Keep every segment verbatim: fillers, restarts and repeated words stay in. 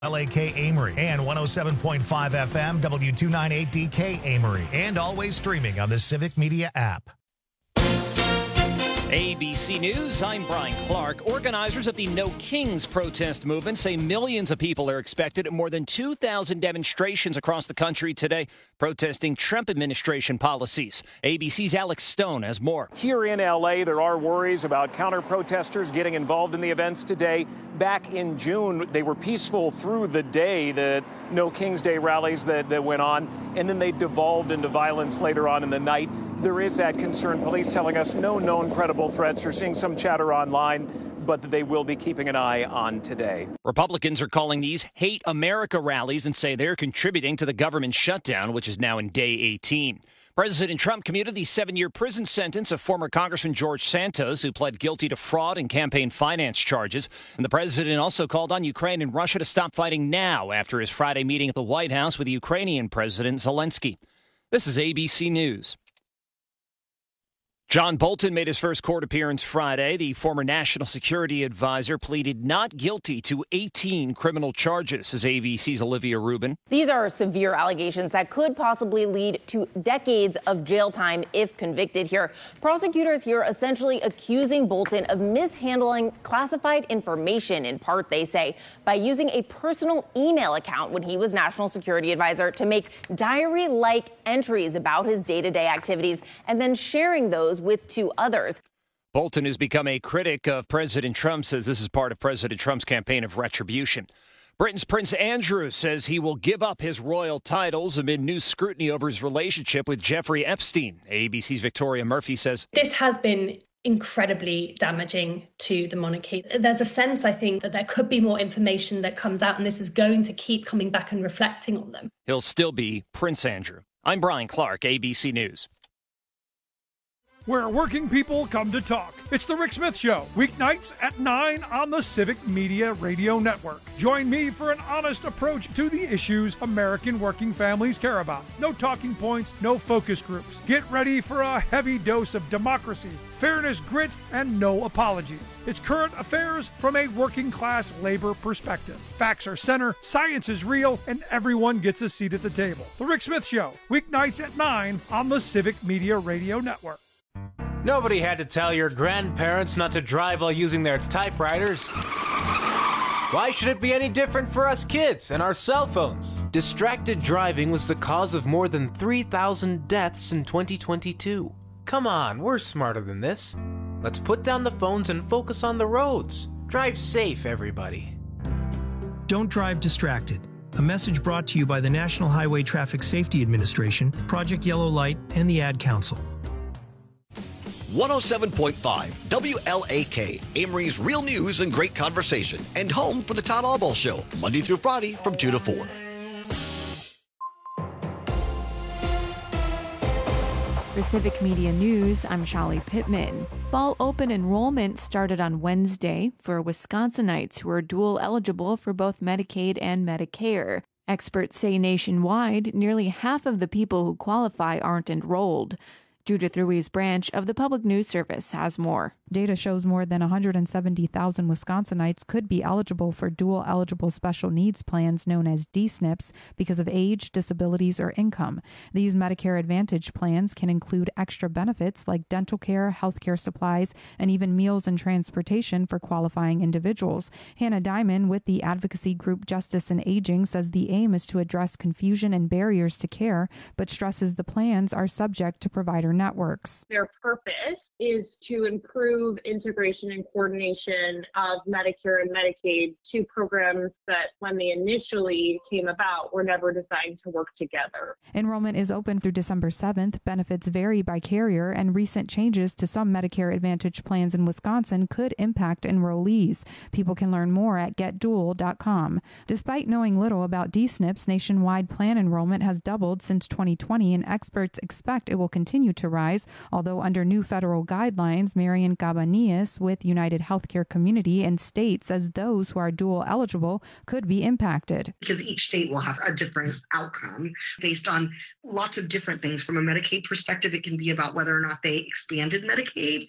L A K Amory and one oh seven point five F M W two ninety-eight D K Amory, and always streaming on the Civic Media app. A B C News, I'm Brian Clark. Organizers of the No Kings protest movement say millions of people are expected at more than two thousand demonstrations across the country today, protesting Trump administration policies. A B C's Alex Stone has more. Here in L A, there are worries about counter-protesters getting involved in the events today. Back in June, they were peaceful through the day, the No Kings Day rallies that, that went on, and then they devolved into violence later on in the night. There is that concern. Police telling us no known credible threats. We're seeing some chatter online, but they will be keeping an eye on today. Republicans are calling these Hate America rallies and say they're contributing to the government shutdown, which is now in day eighteen. President Trump commuted the seven-year prison sentence of former Congressman George Santos, who pled guilty to fraud and campaign finance charges. And the president also called on Ukraine and Russia to stop fighting now after his Friday meeting at the White House with Ukrainian President Zelensky. This is A B C News. John Bolton made his first court appearance Friday. The former national security advisor pleaded not guilty to eighteen criminal charges, says A B C's Olivia Rubin. These are severe allegations that could possibly lead to decades of jail time if convicted here. Prosecutors here essentially accusing Bolton of mishandling classified information, in part, they say, by using a personal email account when he was national security advisor to make diary-like entries about his day-to-day activities and then sharing those with two others. Bolton has become a critic of President Trump, says this is part of President Trump's campaign of retribution. Britain's Prince Andrew says he will give up his royal titles amid new scrutiny over his relationship with Jeffrey Epstein. A B C's Victoria Murphy says this has been incredibly damaging to the monarchy. There's a sense, I think, that there could be more information that comes out, and this is going to keep coming back and reflecting on them. He'll still be Prince Andrew. I'm Brian Clark, A B C News. Where working people come to talk. It's The Rick Smith Show, weeknights at nine on the Civic Media Radio Network. Join me for an honest approach to the issues American working families care about. No talking points, no focus groups. Get ready for a heavy dose of democracy, fairness, grit, and no apologies. It's current affairs from a working class labor perspective. Facts are center, science is real, and everyone gets a seat at the table. The Rick Smith Show, weeknights at nine on the Civic Media Radio Network. Nobody had to tell your grandparents not to drive while using their typewriters. Why should it be any different for us kids and our cell phones? Distracted driving was the cause of more than three thousand deaths in twenty twenty-two. Come on, we're smarter than this. Let's put down the phones and focus on the roads. Drive safe, everybody. Don't drive distracted. A message brought to you by the National Highway Traffic Safety Administration, Project Yellow Light, and the Ad Council. one oh seven point five W L A K, Amory's real news and great conversation, and home for the Todd Albaugh Show, Monday through Friday from two to four. For Civic Media News, I'm Shali Pittman. Fall open enrollment started on Wednesday for Wisconsinites who are dual eligible for both Medicaid and Medicare. Experts say nationwide, nearly half of the people who qualify aren't enrolled. Judith Ruiz Branch of the Public News Service has more. Data shows more than one hundred seventy thousand Wisconsinites could be eligible for dual eligible special needs plans known as D S N Ps because of age, disabilities, or income. These Medicare Advantage plans can include extra benefits like dental care, health care supplies, and even meals and transportation for qualifying individuals. Hannah Diamond with the advocacy group Justice and Aging says the aim is to address confusion and barriers to care, but stresses the plans are subject to provider networks. Their purpose is to improve integration and coordination of Medicare and Medicaid, two programs that when they initially came about were never designed to work together. Enrollment is open through December seventh. Benefits vary by carrier, and recent changes to some Medicare Advantage plans in Wisconsin could impact enrollees. People can learn more at get dual dot com. Despite knowing little about D S N Ps, nationwide plan enrollment has doubled since twenty twenty, and experts expect it will continue to rise, although under new federal guidelines, Marian Cabanillas with United Healthcare Community and State says those who are dual eligible could be impacted. Because each state will have a different outcome based on lots of different things. From a Medicaid perspective, it can be about whether or not they expanded Medicaid.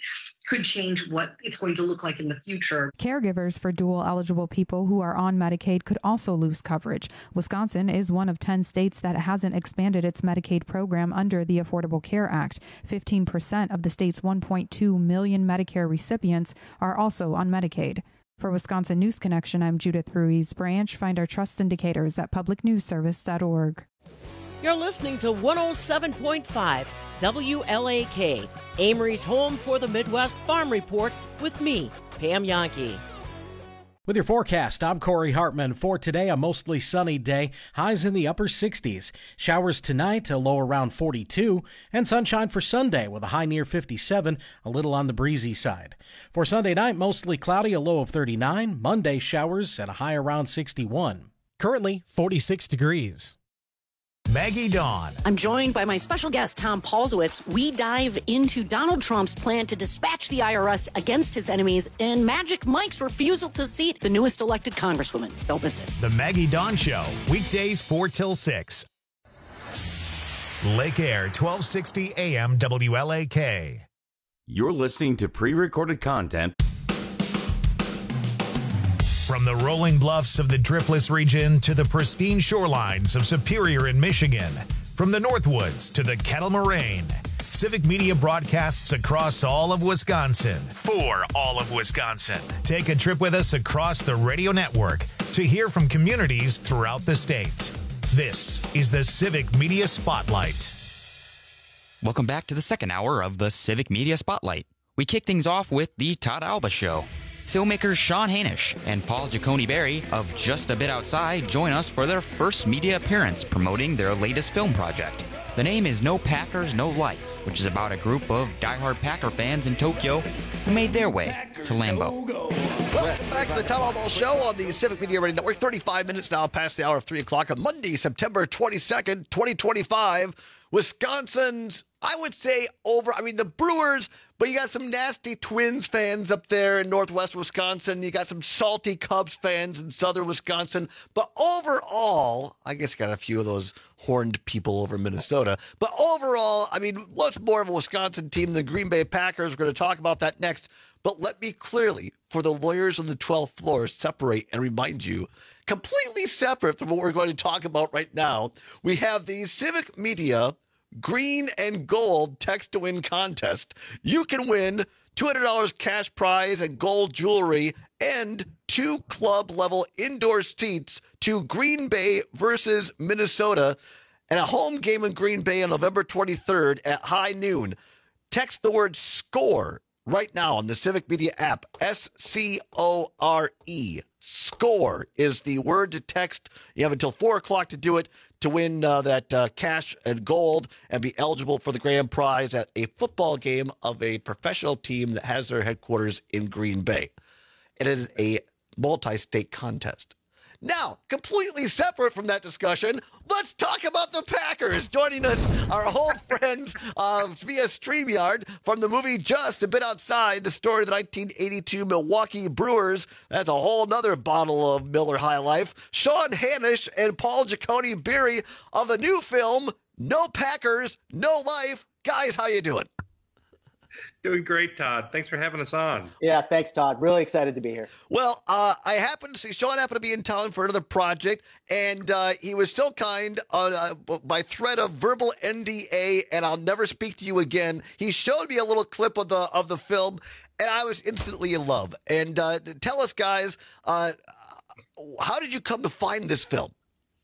could change what it's going to look like in the future. Caregivers for dual eligible people who are on Medicaid could also lose coverage. Wisconsin is one of ten states that hasn't expanded its Medicaid program under the Affordable Care Act. fifteen percent of the state's one point two million Medicare recipients are also on Medicaid. For Wisconsin News Connection, I'm Judith Ruiz Branch. Find our trust indicators at public news service dot org. You're listening to one oh seven point five W L A K, Amory's home for the Midwest Farm Report, with me, Pam Yankee. With your forecast, I'm Corey Hartman. For today, a mostly sunny day, highs in the upper sixties. Showers tonight, a low around forty-two, and sunshine for Sunday with a high near fifty-seven, a little on the breezy side. For Sunday night, mostly cloudy, a low of thirty-nine. Monday, showers and a high around sixty-one. Currently, forty-six degrees. Maggie Dawn. I'm joined by my special guest, Tom Paulsowitz. We dive into Donald Trump's plan to dispatch the I R S against his enemies and Magic Mike's refusal to seat the newest elected congresswoman. Don't miss it. The Maggie Dawn Show, weekdays four till six. Lake Air, twelve sixty A M W L A K. You're listening to pre-recorded content from the rolling bluffs of the Driftless region to the pristine shorelines of Superior in Michigan, from the Northwoods to the Kettle Moraine, Civic Media broadcasts across all of Wisconsin for all of Wisconsin. Take a trip with us across the radio network to hear from communities throughout the state. This is the Civic Media Spotlight. Welcome back to the second hour of the Civic Media Spotlight. We kick things off with the Todd Alba Show. Filmmakers Sean Hanisch and Paul Giacone Berry of Just a Bit Outside join us for their first media appearance promoting their latest film project. The name is No Packers, No Life, which is about a group of diehard Packer fans in Tokyo who made their way to Lambeau. Welcome back to the Todd Alba Show on the Civic Media Radio Network. thirty-five minutes now past the hour of three o'clock on Monday, September twenty-second, twenty twenty-five. Wisconsin's, I would say, over. I mean, the Brewers, but you got some nasty Twins fans up there in northwest Wisconsin. You got some salty Cubs fans in southern Wisconsin. But overall, I guess you got a few of those horned people over in Minnesota. But overall, I mean, what's more of a Wisconsin team than the Green Bay Packers? We're going to talk about that next. But let me clearly, for the lawyers on the twelfth floor, separate and remind you, completely separate from what we're going to talk about right now, we have the Civic Media Green and Gold Text to Win contest. You can win two hundred dollars cash prize and gold jewelry and two club-level indoor seats to Green Bay versus Minnesota and a home game in Green Bay on November twenty-third at high noon. Text the word SCORE right now on the Civic Media app, S C O R E. SCORE is the word to text. You have until four o'clock to do it to win uh, that uh, cash and gold and be eligible for the grand prize at a football game of a professional team that has their headquarters in Green Bay. It is a multi-state contest. Now, completely separate from that discussion, let's talk about the Packers. Joining us, our old friends uh, via StreamYard from the movie Just a Bit Outside, the story of the nineteen eighty-two Milwaukee Brewers. That's a whole nother bottle of Miller High Life. Sean Hanisch and Paul Giacone Berry of the new film, No Packers, No Life. Guys, how you doing? Doing great, Todd. Thanks for having us on. Yeah, thanks, Todd. Really excited to be here. Well, uh, I happened to see Sean happened to be in town for another project, and uh, he was so kind on uh, by threat of verbal N D A, and I'll never speak to you again. He showed me a little clip of the of the film, and I was instantly in love. And uh, tell us, guys, uh, how did you come to find this film?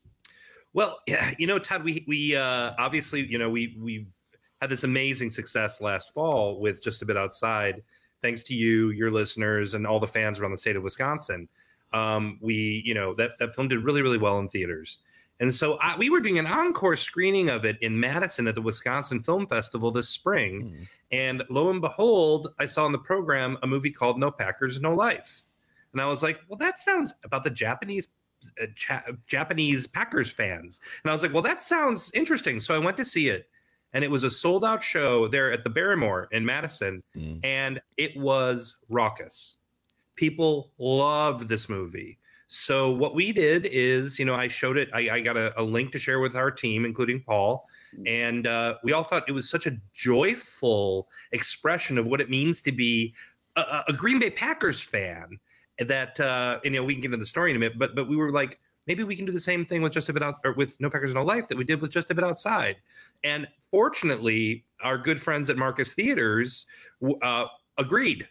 Well, yeah, you know, Todd, we we uh, obviously, you know, we we. had this amazing success last fall with Just a Bit Outside, thanks to you, your listeners, and all the fans around the state of Wisconsin. Um, we, you know, that, that film did really, really well in theaters. And so I, we were doing an encore screening of it in Madison at the Wisconsin Film Festival this spring. Mm. And lo and behold, I saw in the program a movie called No Packers, No Life. And I was like, well, that sounds about the Japanese uh, cha- Japanese Packers fans. And I was like, well, that sounds interesting. So I went to see it. And it was a sold-out show there at the Barrymore in Madison, mm. and it was raucous. People loved this movie. So what we did is, you know, I showed it. I, I got a, a link to share with our team, including Paul. And uh, we all thought it was such a joyful expression of what it means to be a, a Green Bay Packers fan that, uh, you know, we can get into the story in a minute, but but we were like, maybe we can do the same thing with Just a Bit Out, or with No Packers No Life that we did with Just a Bit Outside. And fortunately, our good friends at Marcus Theaters uh, agreed.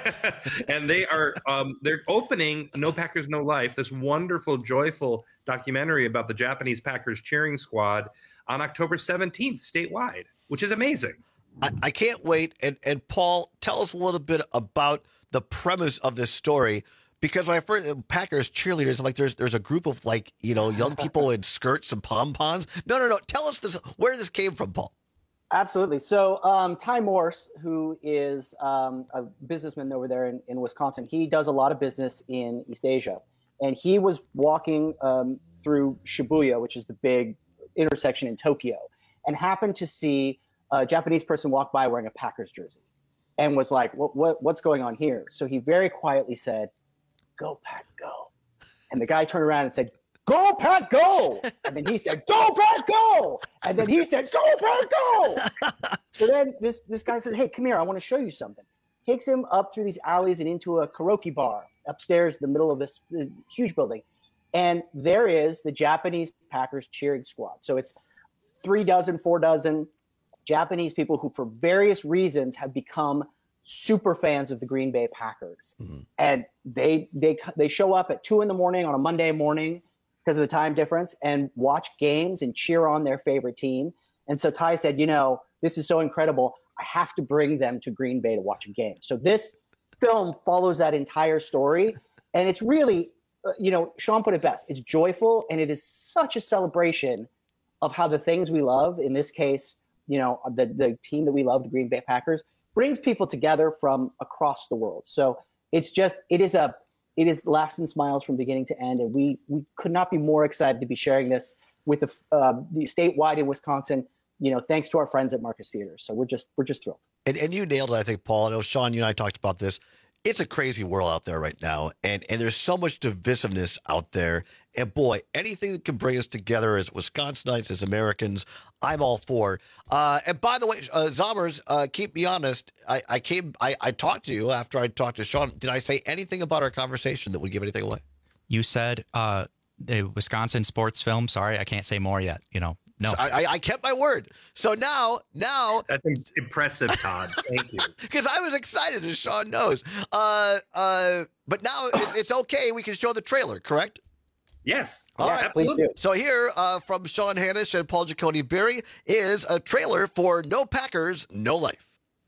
And they are um, they're opening No Packers No Life, this wonderful, joyful documentary about the Japanese Packers cheering squad, on October seventeenth statewide, which is amazing. I, I can't wait. And and Paul, tell us a little bit about the premise of this story, because when I first Packers cheerleaders, I'm like, there's there's a group of like, you know, young people in skirts and pom poms. No, no, no. Tell us this, where this came from, Paul. Absolutely. So um, Ty Morse, who is um, a businessman over there in, in Wisconsin, he does a lot of business in East Asia. And he was walking um, through Shibuya, which is the big intersection in Tokyo, and happened to see a Japanese person walk by wearing a Packers jersey and was like, what, what, what's going on here? So he very quietly said, "Go Pack, go." And the guy turned around and said, "Go Pack, go." And then he said, "Go Pack, go." And then he said, "Go Pack, go." So then this, this guy said, "Hey, come here. I want to show you something." Takes him up through these alleys and into a karaoke bar upstairs in the middle of this, this huge building. And there is the Japanese Packers cheering squad. So it's three dozen, four dozen Japanese people who, for various reasons, have become super fans of the Green Bay Packers. Mm-hmm. And they they they show up at two in the morning on a Monday morning because of the time difference and watch games and cheer on their favorite team. And so Ty said, you know, this is so incredible. I have to bring them to Green Bay to watch a game. So this film follows that entire story. And it's really, uh, you know, Sean put it best. It's joyful, and it is such a celebration of how the things we love, in this case, you know, the, the team that we love, the Green Bay Packers, brings people together from across the world. So it's just, it is a, it is laughs and smiles from beginning to end. And we, we could not be more excited to be sharing this with the, uh, the statewide in Wisconsin, you know, thanks to our friends at Marcus Theaters. So we're just, we're just thrilled. And, and you nailed it, I think, Paul. I know, Sean, you and I talked about this. It's a crazy world out there right now. And, and there's so much divisiveness out there. And boy, anything that can bring us together as Wisconsinites, as Americans, I'm all for. Uh, and by the way, uh, Zommers, uh, keep me honest. I, I came, I, I talked to you after I talked to Sean. Did I say anything about our conversation that would give anything away? You said uh, the Wisconsin sports film. Sorry, I can't say more yet. You know, no. So I, I kept my word. So now, now. That's impressive, Todd. Thank you. Because I was excited, as Sean knows. Uh, uh, but now it's, it's okay. We can show the trailer, correct? Yes. All yeah, right. absolutely. So here uh, from Sean Hanish and Paul Giacone Berry is a trailer for No Packers, No Life.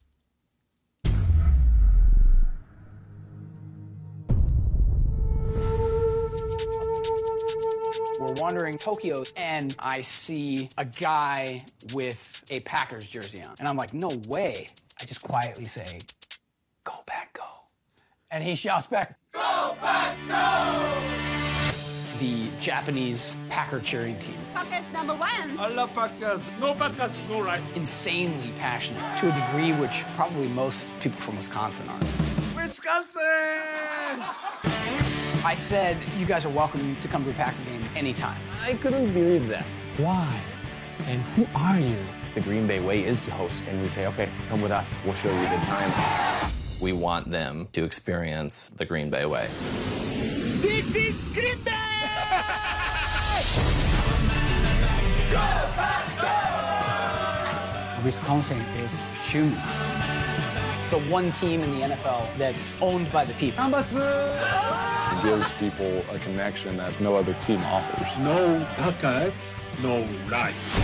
We're wandering Tokyo, and I see a guy with a Packers jersey on. And I'm like, no way. I just quietly say, "Go Pack, go." And he shouts back, "Go Pack, go!" The Japanese Packer cheering team. Packers number one. I love Packers. No Packers, no life. Insanely passionate to a degree which probably most people from Wisconsin aren't. Wisconsin! I said, you guys are welcome to come to a Packer game anytime. I couldn't believe that. Why? And who are you? The Green Bay way is to host, and we say, okay, come with us. We'll show you a good time. We want them to experience the Green Bay way. This is Green Bay! Wisconsin is human. It's the one team in the N F L that's owned by the people. It gives people a connection that no other team offers. No Packers, no life.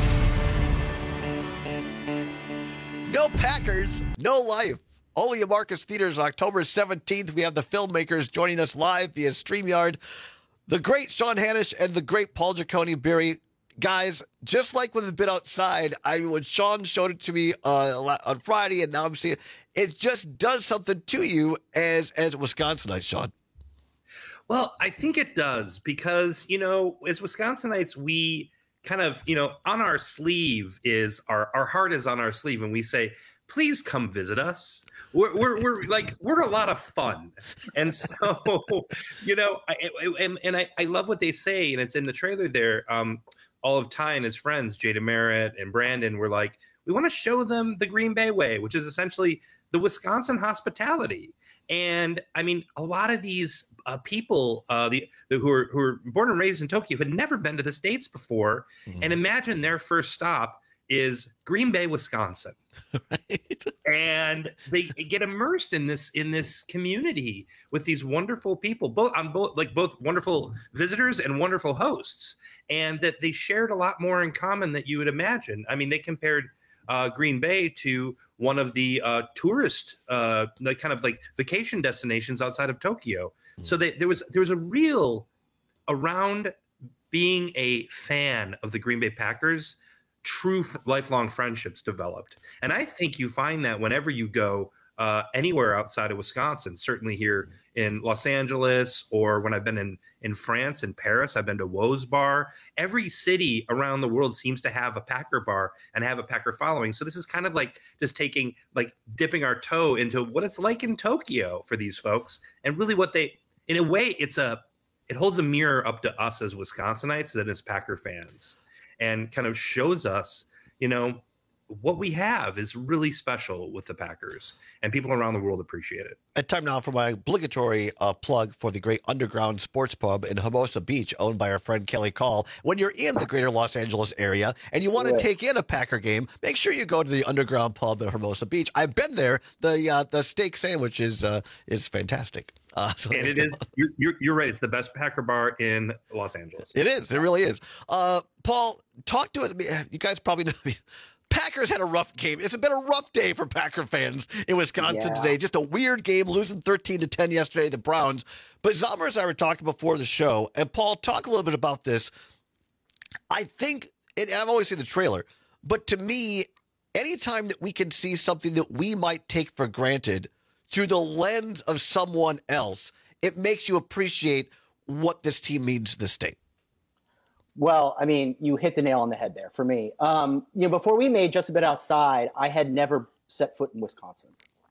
No Packers, no life. Only at Marcus Theaters on October seventeenth. We have the filmmakers joining us live via StreamYard. The great Sean Hanish and the great Paul Giacone Berry. Guys, just like with A Bit Outside, I mean, when Sean showed it to me uh, on Friday, and now I'm seeing it, it just does something to you as as Wisconsinites, Sean. Well, I think it does because, you know, as Wisconsinites, we kind of, you know, on our sleeve is our, our heart is on our sleeve. And we say, please come visit us. We're, we're, we're like, we're a lot of fun. And so, you know, I, and, and I, I love what they say, and it's in the trailer there. Um, all of Ty and his friends, Jada Merritt and Brandon, were like, we want to show them the Green Bay way, which is essentially the Wisconsin hospitality. And I mean, a lot of these uh, people uh, the, the who are who are born and raised in Tokyo had never been to the States before. Mm-hmm. And imagine their first stop is Green Bay, Wisconsin. Right. And they get immersed in this in this community with these wonderful people, both on both like both wonderful visitors and wonderful hosts, and that they shared a lot more in common than you would imagine. I mean, they compared Uh, Green Bay to one of the uh, tourist, uh, like kind of like vacation destinations outside of Tokyo. Mm. So they, there was there was a real around being a fan of the Green Bay Packers, true f- lifelong friendships developed, and I think you find that whenever you go uh, anywhere outside of Wisconsin. Certainly here in Los Angeles, or when I've been in in France and Paris, I've been to Woe's Bar. Every city around the world seems to have a Packer bar and have a Packer following. So this is kind of like just taking, like dipping our toe into what it's like in Tokyo for these folks. And really what they, in a way, it's a, it holds a mirror up to us as Wisconsinites and as Packer fans, and kind of shows us, you know, what we have is really special with the Packers, and people around the world appreciate it. And time now for my obligatory uh, plug for the great Underground Sports Pub in Hermosa Beach, owned by our friend Kelly Call. When you're in the greater Los Angeles area and you want to take in a Packer game, make sure you go to the Underground Pub in Hermosa Beach. I've been there. The uh, the steak sandwich is uh, is fantastic. Uh, so and it is. You're, you're, you're right. It's the best Packer bar in Los Angeles. It is. It really is. Uh, Paul, talk to it. You guys probably know. Packers had a rough game. It's been a rough day for Packer fans in Wisconsin yeah. today. Just a weird game, losing thirteen to ten yesterday to the Browns. But Zomer and I were talking before the show, and Paul, talk a little bit about this. I think, and I've always seen the trailer, but to me, anytime that we can see something that we might take for granted through the lens of someone else, it makes you appreciate what this team means to the state. Well, I mean, you hit the nail on the head there for me. Um, you know, before we made Just a Bit Outside, I had never set foot in Wisconsin.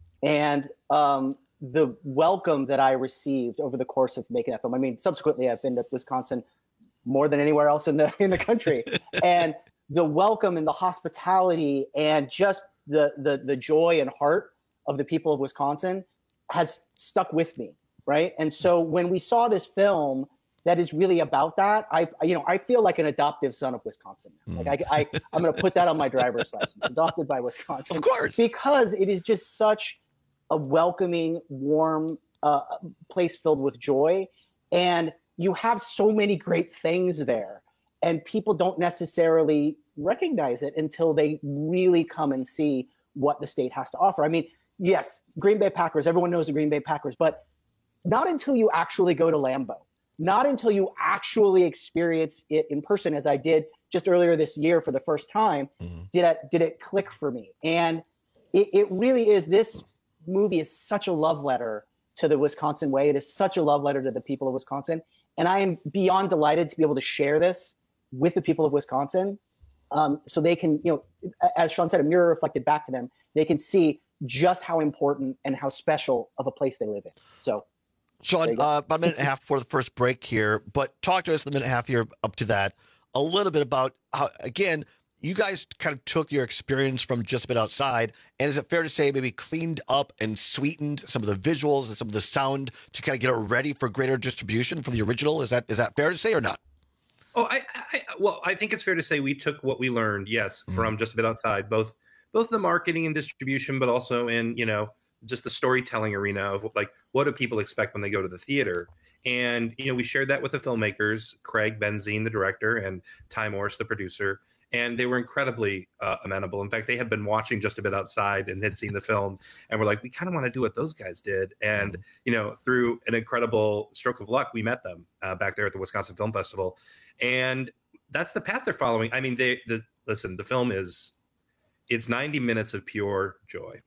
And um, the welcome that I received over the course of making that film, I mean, subsequently, I've been to Wisconsin more than anywhere else in the in the country. And the welcome and the hospitality and just the, the the joy and heart of the people of Wisconsin has stuck with me, right? And so when we saw this film that is really about that, I, you know, I feel like an adoptive son of Wisconsin. Like I, I I'm going to put that on my driver's license. Adopted by Wisconsin, of course, because it is just such a welcoming, warm uh, place filled with joy, and you have so many great things there, and people don't necessarily recognize it until they really come and see what the state has to offer. I mean, yes, Green Bay Packers. Everyone knows the Green Bay Packers, but not until you actually go to Lambeau. Not until you actually experience it in person, as I did just earlier this year for the first time, mm-hmm. did it did it click for me. And it, it really is. This movie is such a love letter to the Wisconsin way. It is such a love letter to the people of Wisconsin. And I am beyond delighted to be able to share this with the people of Wisconsin, um, so they can, you know, as Sean said, a mirror reflected back to them. They can see just how important and how special of a place they live in. So. Sean, uh, about a minute and a half before the first break here, but talk to us in the minute and a half here up to that a little bit about how, again, you guys kind of took your experience from Just a Bit Outside, and is it fair to say maybe cleaned up and sweetened some of the visuals and some of the sound to kind of get it ready for greater distribution from the original? Is that is that fair to say or not? Oh, I, I well, I think it's fair to say we took what we learned, yes, mm-hmm. from Just a Bit Outside, both both the marketing and distribution, but also in, you know, just the storytelling arena of like, what do people expect when they go to the theater? And, you know, we shared that with the filmmakers, Craig Benzine, the director, and Ty Morse, the producer, and they were incredibly uh, amenable. In fact, they had been watching Just a Bit Outside and had seen the film, and were like, we kind of want to do what those guys did. And, you know, through an incredible stroke of luck, we met them uh, back there at the Wisconsin Film Festival. And that's the path they're following. I mean, they, the, listen, the film is, it's ninety minutes of pure joy.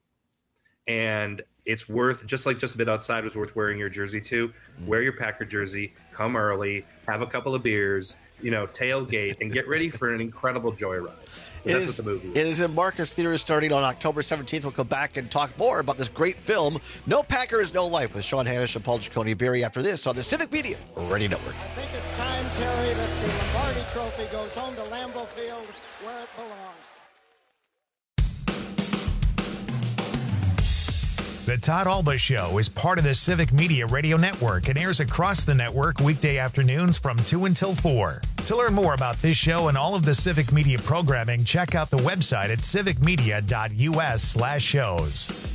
And it's worth, just like Just a Bit Outside was worth wearing your jersey to, wear your Packer jersey, come early, have a couple of beers, you know, tailgate and get ready for an incredible joyride. It That's is, what the movie is. It is in Marcus Theaters starting on October seventeenth. We'll come back and talk more about this great film, No Packers, No Life, with Sean Hanish and Paul Giacone Berry after this on the Civic Media Radio Network. I think it's time, Terry, that the Lombardi Trophy goes home to Lambeau Field where it belongs. The Todd Alba Show is part of the Civic Media Radio Network and airs across the network weekday afternoons from two until four. To learn more about this show and all of the Civic Media programming, check out the website at civicmedia.us slash shows.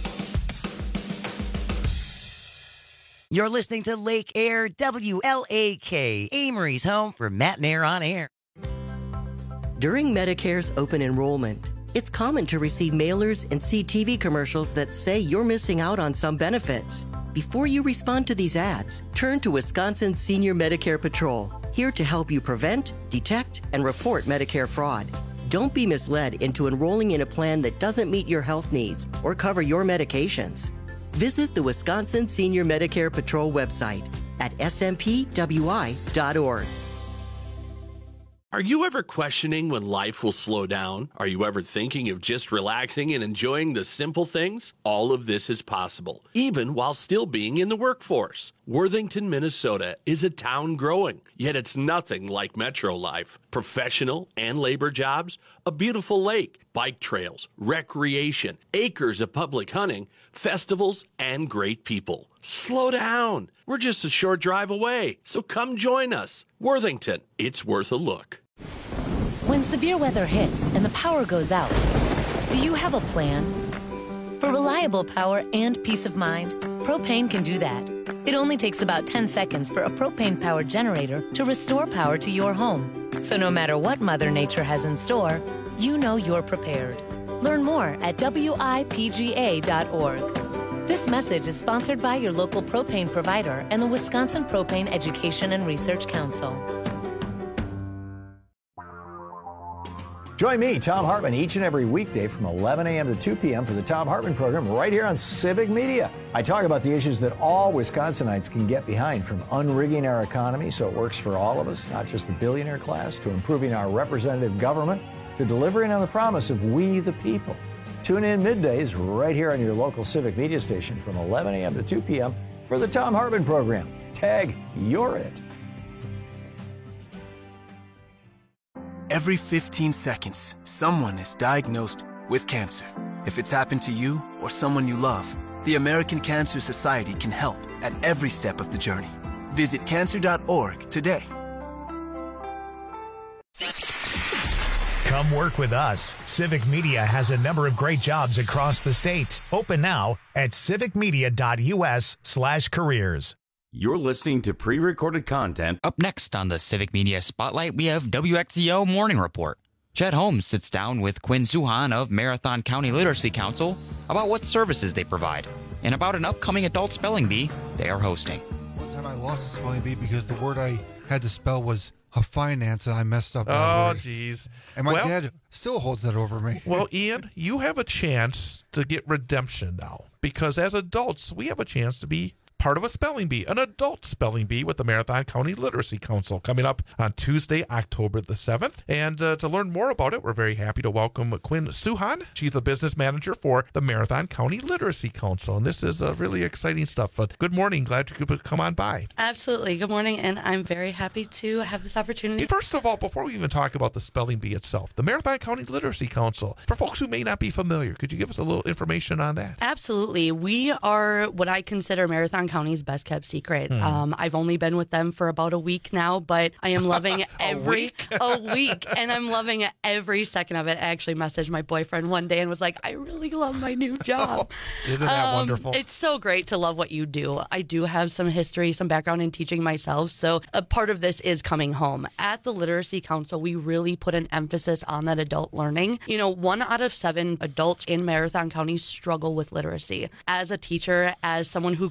You're listening to Lake Air W L A K, Amory's home for Matt and Air on Air. During Medicare's open enrollment, it's common to receive mailers and see T V commercials that say you're missing out on some benefits. Before you respond to these ads, turn to Wisconsin Senior Medicare Patrol, here to help you prevent, detect, and report Medicare fraud. Don't be misled into enrolling in a plan that doesn't meet your health needs or cover your medications. Visit the Wisconsin Senior Medicare Patrol website at s m p w i dot org. Are you ever questioning when life will slow down? Are you ever thinking of just relaxing and enjoying the simple things? All of this is possible, even while still being in the workforce. Worthington, Minnesota is a town growing, yet it's nothing like metro life. Professional and labor jobs, a beautiful lake, bike trails, recreation, acres of public hunting, festivals, and great people. Slow down. We're just a short drive away, so come join us. Worthington, it's worth a look. When severe weather hits and the power goes out, do you have a plan? For reliable power and peace of mind, Propane can do that. It only takes about ten seconds for a propane-powered generator to restore power to your home. So no matter what Mother Nature has in store, you know you're prepared. Learn more at w i p g a dot org. This message is sponsored by your local propane provider and the Wisconsin Propane Education and Research Council. Join me, Tom Hartman, each and every weekday from eleven a.m. to two p.m. for the Tom Hartman program right here on Civic Media. I talk about the issues that all Wisconsinites can get behind, from unrigging our economy so it works for all of us, not just the billionaire class, to improving our representative government, to delivering on the promise of we the people. Tune in middays right here on your local Civic Media station from eleven a.m. to two p.m. for the Tom Hartman program. Tag, you're it. Every fifteen seconds, someone is diagnosed with cancer. If it's happened to you or someone you love, the American Cancer Society can help at every step of the journey. Visit cancer dot org today. Come work with us. Civic Media has a number of great jobs across the state. Open now at civicmedia.us slash careers. You're listening to pre-recorded content. Up next on the Civic Media Spotlight, we have W X Z O Morning Report. Chet Holmes sits down with Quinn Suhan of Marathon County Literacy Council about what services they provide and about an upcoming adult spelling bee they are hosting. One time I lost a spelling bee because the word I had to spell was finance, and I messed up that Oh, word. jeez. And my Well- dad still holds that over me. Well, Ian, you have a chance to get redemption now, because as adults, we have a chance to be part of a spelling bee, an adult spelling bee with the Marathon County Literacy Council, coming up on Tuesday, October the seventh. And uh, to learn more about it, we're very happy to welcome Quinn Suhan. She's the business manager for the Marathon County Literacy Council. And this is uh, really exciting stuff. But good morning. Glad you could come on by. Absolutely. Good morning, and I'm very happy to have this opportunity. First of all, before we even talk about the spelling bee itself, the Marathon County Literacy Council, for folks who may not be familiar, could you give us a little information on that? Absolutely. We are what I consider Marathon County's best kept secret. Hmm. Um, I've only been with them for about a week now, but I am loving every week? a week, and I'm loving every second of it. I actually messaged my boyfriend one day and was like, I really love my new job. Isn't that Um, wonderful? It's so great to love what you do. I do have some history, some background in teaching myself, so a part of this is coming home. At the Literacy Council, we really put an emphasis on that adult learning. You know, one out of seven adults in Marathon County struggle with literacy. As a teacher, as someone who grew up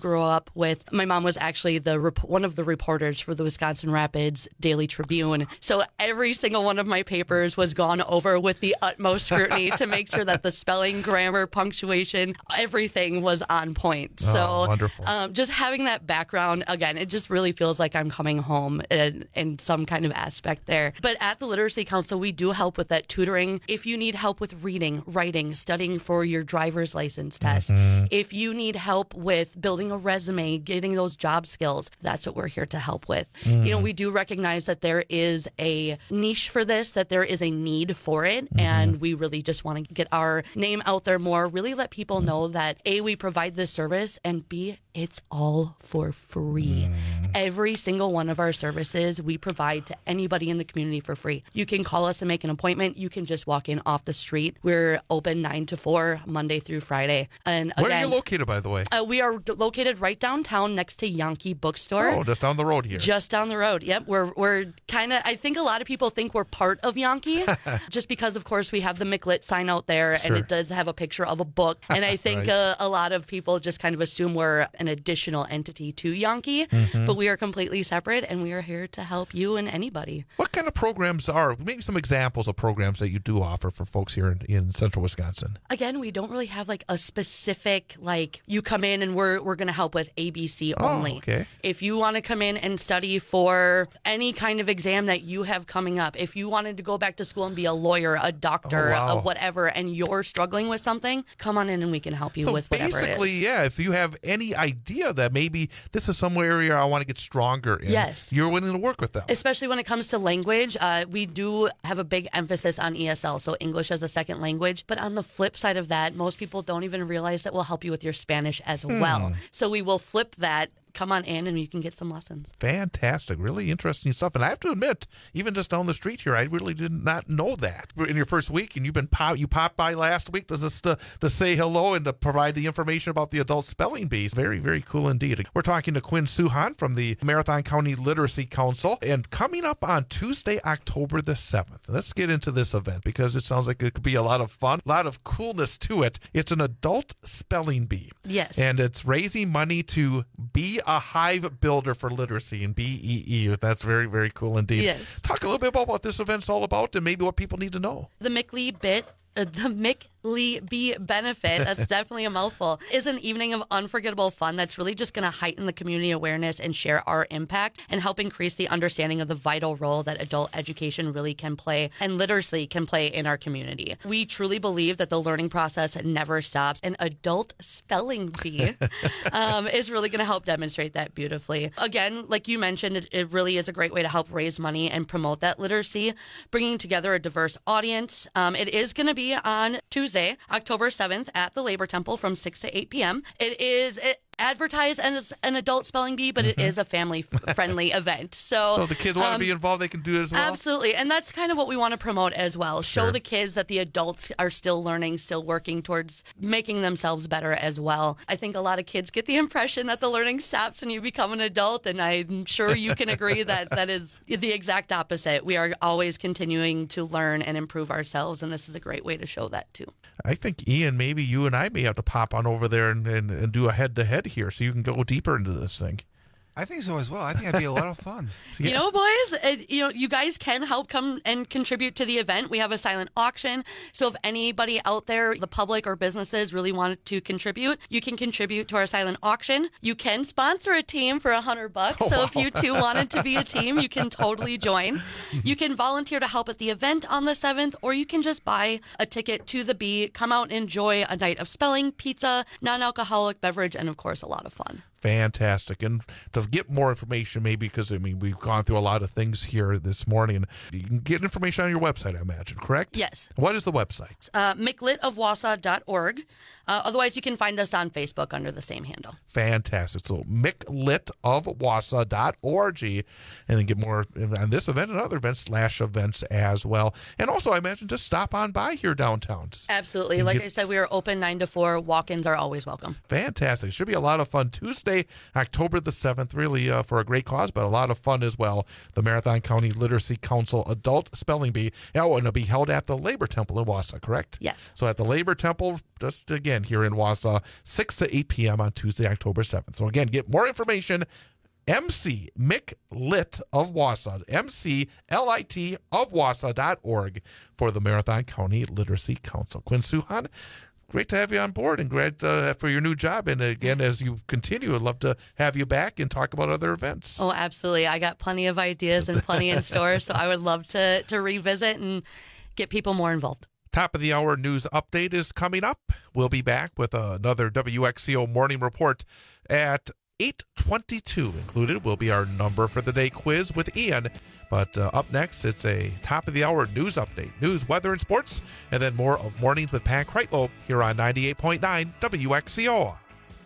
up with, my mom was actually the rep- one of the reporters for the Wisconsin Rapids Daily Tribune. So every single one of my papers was gone over with the utmost scrutiny to make sure that the spelling, grammar, punctuation, everything was on point. Oh, So wonderful. um, just having that background, again, it just really feels like I'm coming home in, in some kind of aspect there. But at the Literacy Council, we do help with that tutoring. If you need help with reading, writing, studying for your driver's license test, Mm-hmm. if you need help with building a resume, getting those job skills, that's what we're here to help with. Mm. You know, we do recognize that there is a niche for this, that there is a need for it, Mm-hmm. and we really just want to get our name out there more, really let people know that A, we provide this service, and B, it's all for free. Mm. Every single one of our services we provide to anybody in the community for free. You can call us and make an appointment. You can just walk in off the street. We're open nine to four, Monday through Friday. And again, Where are you located, by the way? Uh, we are d- located right downtown next to Yankee Bookstore. Oh, just down the road here. Just down the road. Yep. We're we're kind of, I think a lot of people think we're part of Yankee just because, of course, we have the McLit sign out there Sure. and it does have a picture of a book. And I think Right. uh, a lot of people just kind of assume we're an additional entity to Yankee, Mhm. but we are completely separate and we are here to help you and anybody. What kind of programs are, maybe some examples of programs that you do offer for folks here in, in central Wisconsin? Again, we don't really have like a specific, like you come in and we're we're going to help with A B C only. Oh, okay. If you want to come in and study for any kind of exam that you have coming up, if you wanted to go back to school and be a lawyer, a doctor, Oh, wow. a whatever, and you're struggling with something, come on in and we can help you So with whatever it basically, is. yeah, if you have any idea that maybe this is some area I want to get stronger in, Yes. you're willing to work with them. Especially when it comes to language, uh, we do have a big emphasis on E S L, so English as a second language. But on the flip side of that, most people don't even realize that we'll help you with your Spanish as Hmm. well. So we will flip that. Come on in and you can get some lessons. Fantastic. Really interesting stuff. And I have to admit, even just down the street here, I really did not know that. In your first week, and you've been pop, you popped by last week to, just to, to say hello and to provide the information about the adult spelling bee. Very, very cool indeed. We're talking to Quinn Suhan from the Marathon County Literacy Council. And coming up on Tuesday, October the seventh, let's get into this event because it sounds like it could be a lot of fun, a lot of coolness to it. It's an adult spelling bee. Yes. And it's raising money to be a hive builder for literacy and B E E. That's very, very cool indeed. Yes. Talk a little bit about what this event's all about and maybe what people need to know. The McLee bit, uh, the McLee Bee benefit, that's definitely a mouthful, is an evening of unforgettable fun that's really just going to heighten the community awareness and share our impact and help increase the understanding of the vital role that adult education really can play and literacy can play in our community. We truly believe that the learning process never stops, and adult spelling bee um, is really going to help demonstrate that beautifully. Again, like you mentioned, it, it really is a great way to help raise money and promote that literacy, bringing together a diverse audience. Um, it is going to be on Tuesday, October seventh at the Labor Temple from six to eight p.m. It is it, advertised as an adult spelling bee, but Mm-hmm. it is a family-friendly event. So, So if the kids want um, to be involved, they can do it as well? Absolutely. And that's kind of what we want to promote as well. Show Sure. the kids that the adults are still learning, still working towards making themselves better as well. I think a lot of kids get the impression that the learning stops when you become an adult, and I'm sure you can agree that that is the exact opposite. We are always continuing to learn and improve ourselves, and this is a great way to show that too. I think, Ian, maybe you and I may have to pop on over there and, and, and do a head-to-head here so you can go deeper into this thing. I think so as well. I think it'd be a lot of fun. You know, boys, it, you know, you guys can help come and contribute to the event. We have a silent auction. So if anybody out there, the public or businesses really want to contribute, you can contribute to our silent auction. You can sponsor a team for a hundred bucks. Oh, so wow. if you too wanted to be a team, you can totally join. You can volunteer to help at the event on the seventh, or you can just buy a ticket to the Bee, come out and enjoy a night of spelling, pizza, non-alcoholic beverage, and of course, a lot of fun. Fantastic. And to get more information, maybe because, I mean, we've gone through a lot of things here this morning, you can get information on your website, I imagine, correct? Yes. What is the website? Uh, M C L I T of Wausau dot org. Uh, otherwise, you can find us on Facebook under the same handle. Fantastic. So M C L I T of Wausau dot org, and then get more on this event and other events slash events as well. And also, I imagine, just stop on by here downtown. Absolutely. And Like get- I said, we are open nine to four. Walk-ins are always welcome. Fantastic. Should be a lot of fun. Tuesday, October the seventh, really uh, for a great cause, but a lot of fun as well. The Marathon County Literacy Council Adult Spelling Bee. Oh, and it'll be held at the Labor Temple in Wausau, correct? Yes. So at the Labor Temple, just again, again here in Wausau, six to eight p.m. on Tuesday, October seventh. So again, get more information, M C Mick Lit of Wausau, M C L I T of Wausau dot org for the Marathon County Literacy Council. Quinn Suhan, great to have you on board and great uh, for your new job. And again, as you continue, I'd love to have you back and talk about other events. Oh, absolutely. I got plenty of ideas and plenty in store, so I would love to to revisit and get people more involved. Top of the hour news update is coming up. We'll be back with another W X C O morning report at eight twenty-two. Included will be our number for the day quiz with Ian. But uh, up next, it's a top of the hour news update, news, weather, and sports, and then more of Mornings with Pat Kreitlow here on ninety-eight point nine W X C O.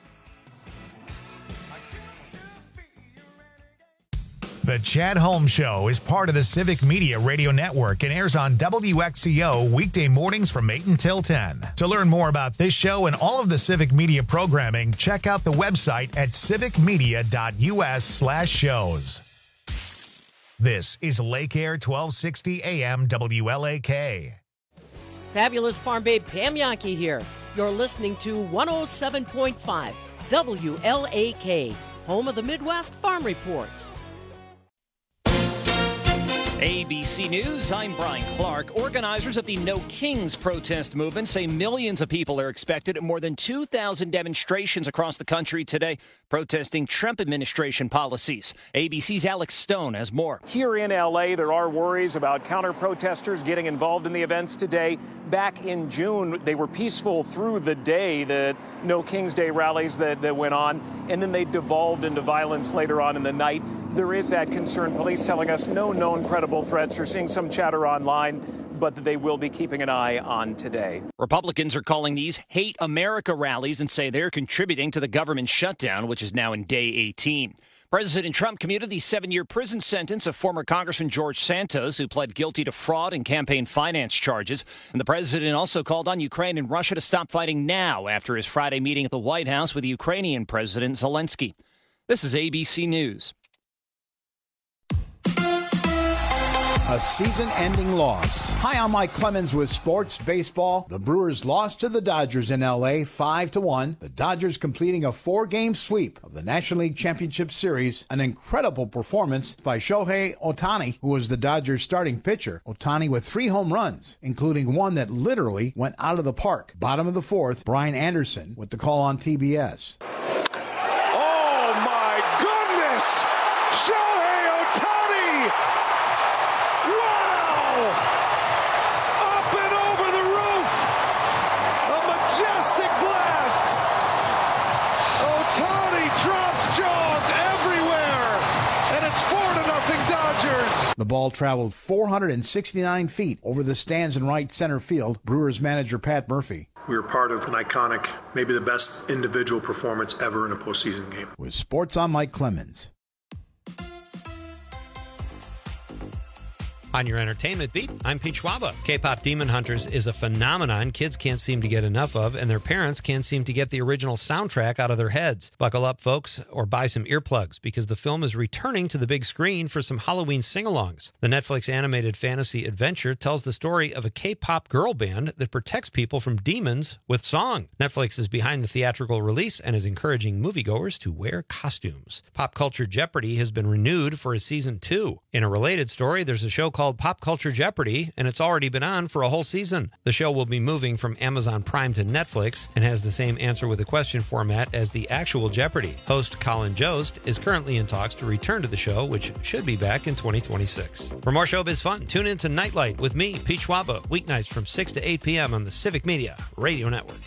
The Chad Holmes Show is part of the Civic Media Radio Network and airs on W X C O weekday mornings from eight until ten. To learn more about this show and all of the Civic Media programming, check out the website at civicmedia.us slash shows. This is Lake Air twelve sixty A M W L A K. Fabulous Farm Babe Pam Yankee here. You're listening to one oh seven point five W L A K, home of the Midwest Farm Report. A B C News, I'm Brian Clark. Organizers of the No Kings protest movement say millions of people are expected at more than two thousand demonstrations across the country today, protesting Trump administration policies. A B C's Alex Stone has more. Here in L A, there are worries about counter-protesters getting involved in the events today. Back in June, they were peaceful through the day, the No Kings Day rallies that, that went on, and then they devolved into violence later on in the night. There is that concern. Police telling us no known credible threats. We're seeing some chatter online, but that they will be keeping an eye on today. Republicans are calling these Hate America rallies and say they're contributing to the government shutdown, which is now in day eighteen. President Trump commuted the seven-year prison sentence of former Congressman George Santos, who pled guilty to fraud and campaign finance charges. And the president also called on Ukraine and Russia to stop fighting now after his Friday meeting at the White House with Ukrainian President Zelensky. This is A B C News. A season-ending loss. Hi, I'm Mike Clemens with Sports Baseball. The Brewers lost to the Dodgers in L A five to one. The Dodgers completing a four-game sweep of the National League Championship Series. An incredible performance by Shohei Ohtani, who was the Dodgers starting pitcher. Ohtani with three home runs, including one that literally went out of the park. Bottom of the fourth, Brian Anderson with the call on T B S. Oh, my goodness! Shohei Ohtani! Up and over the roof! A majestic blast! Ohtani dropped jaws everywhere! And it's four to nothing Dodgers! The ball traveled four hundred sixty-nine feet over the stands in right center field. Brewers manager Pat Murphy. We were part of an iconic, maybe the best individual performance ever in a postseason game. With Sports on Mike Clemens. On your entertainment beat, I'm Pete Schwaba. K-pop Demon Hunters is a phenomenon kids can't seem to get enough of, and their parents can't seem to get the original soundtrack out of their heads. Buckle up, folks, or buy some earplugs, because the film is returning to the big screen for some Halloween sing-alongs. The Netflix animated fantasy adventure tells the story of a K-pop girl band that protects people from demons with song. Netflix is behind the theatrical release and is encouraging moviegoers to wear costumes. Pop Culture Jeopardy has been renewed for a season two. In a related story, there's a show called Pop Culture Jeopardy, and it's already been on for a whole season. The show will be moving from Amazon Prime to Netflix and has the same answer with a question format as the actual Jeopardy. Host Colin Jost is currently in talks to return to the show, which should be back in twenty twenty-six. For more showbiz fun, tune in to Nightlight with me, Pete Schwaba, weeknights from six to eight p.m. on the Civic Media Radio Network.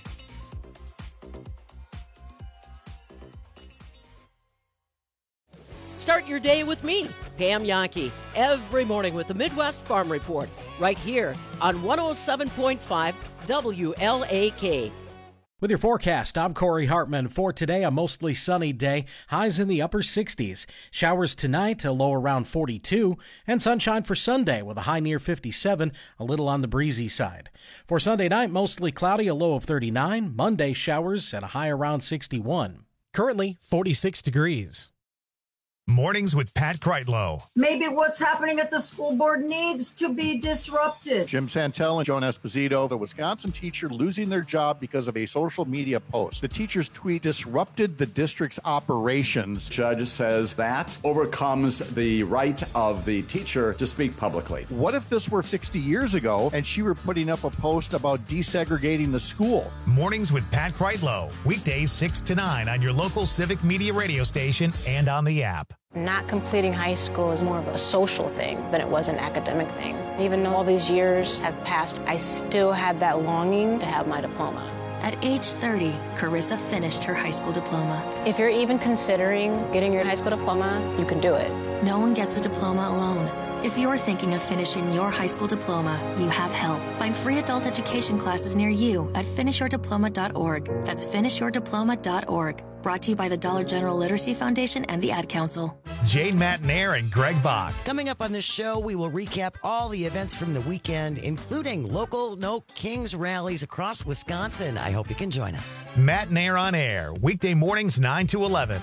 Start your day with me, Pam Yankee, every morning with the Midwest Farm Report, right here on one oh seven point five W L A K. With your forecast, I'm Corey Hartman. For today, a mostly sunny day, highs in the upper sixties. Showers tonight, a low around forty-two, and sunshine for Sunday with a high near fifty-seven, a little on the breezy side. For Sunday night, mostly cloudy, a low of thirty-nine. Monday, showers and a high around sixty-one. Currently, forty-six degrees. Mornings with Pat Kreitlow. Maybe what's happening at the school board needs to be disrupted. Jim Santel and Joan Esposito, the Wisconsin teacher losing their job because of a social media post. The teacher's tweet disrupted the district's operations. Judge says that overcomes the right of the teacher to speak publicly. What if this were sixty years ago and she were putting up a post about desegregating the school? Mornings with Pat Kreitlow. Weekdays six to nine on your local Civic Media radio station and on the app. Not completing high school is more of a social thing than it was an academic thing. Even though all these years have passed, I still had that longing to have my diploma. At age thirty, Carissa finished her high school diploma. If you're even considering getting your high school diploma, you can do it. No one gets a diploma alone. If you're thinking of finishing your high school diploma, you have help. Find free adult education classes near you at finish your diploma dot org. That's finish your diploma dot org. Brought to you by the Dollar General Literacy Foundation and the Ad Council. Jane Matnair and Greg Bach. Coming up on this show, we will recap all the events from the weekend, including local No Kings rallies across Wisconsin. I hope you can join us. Matnair on air, weekday mornings nine to eleven.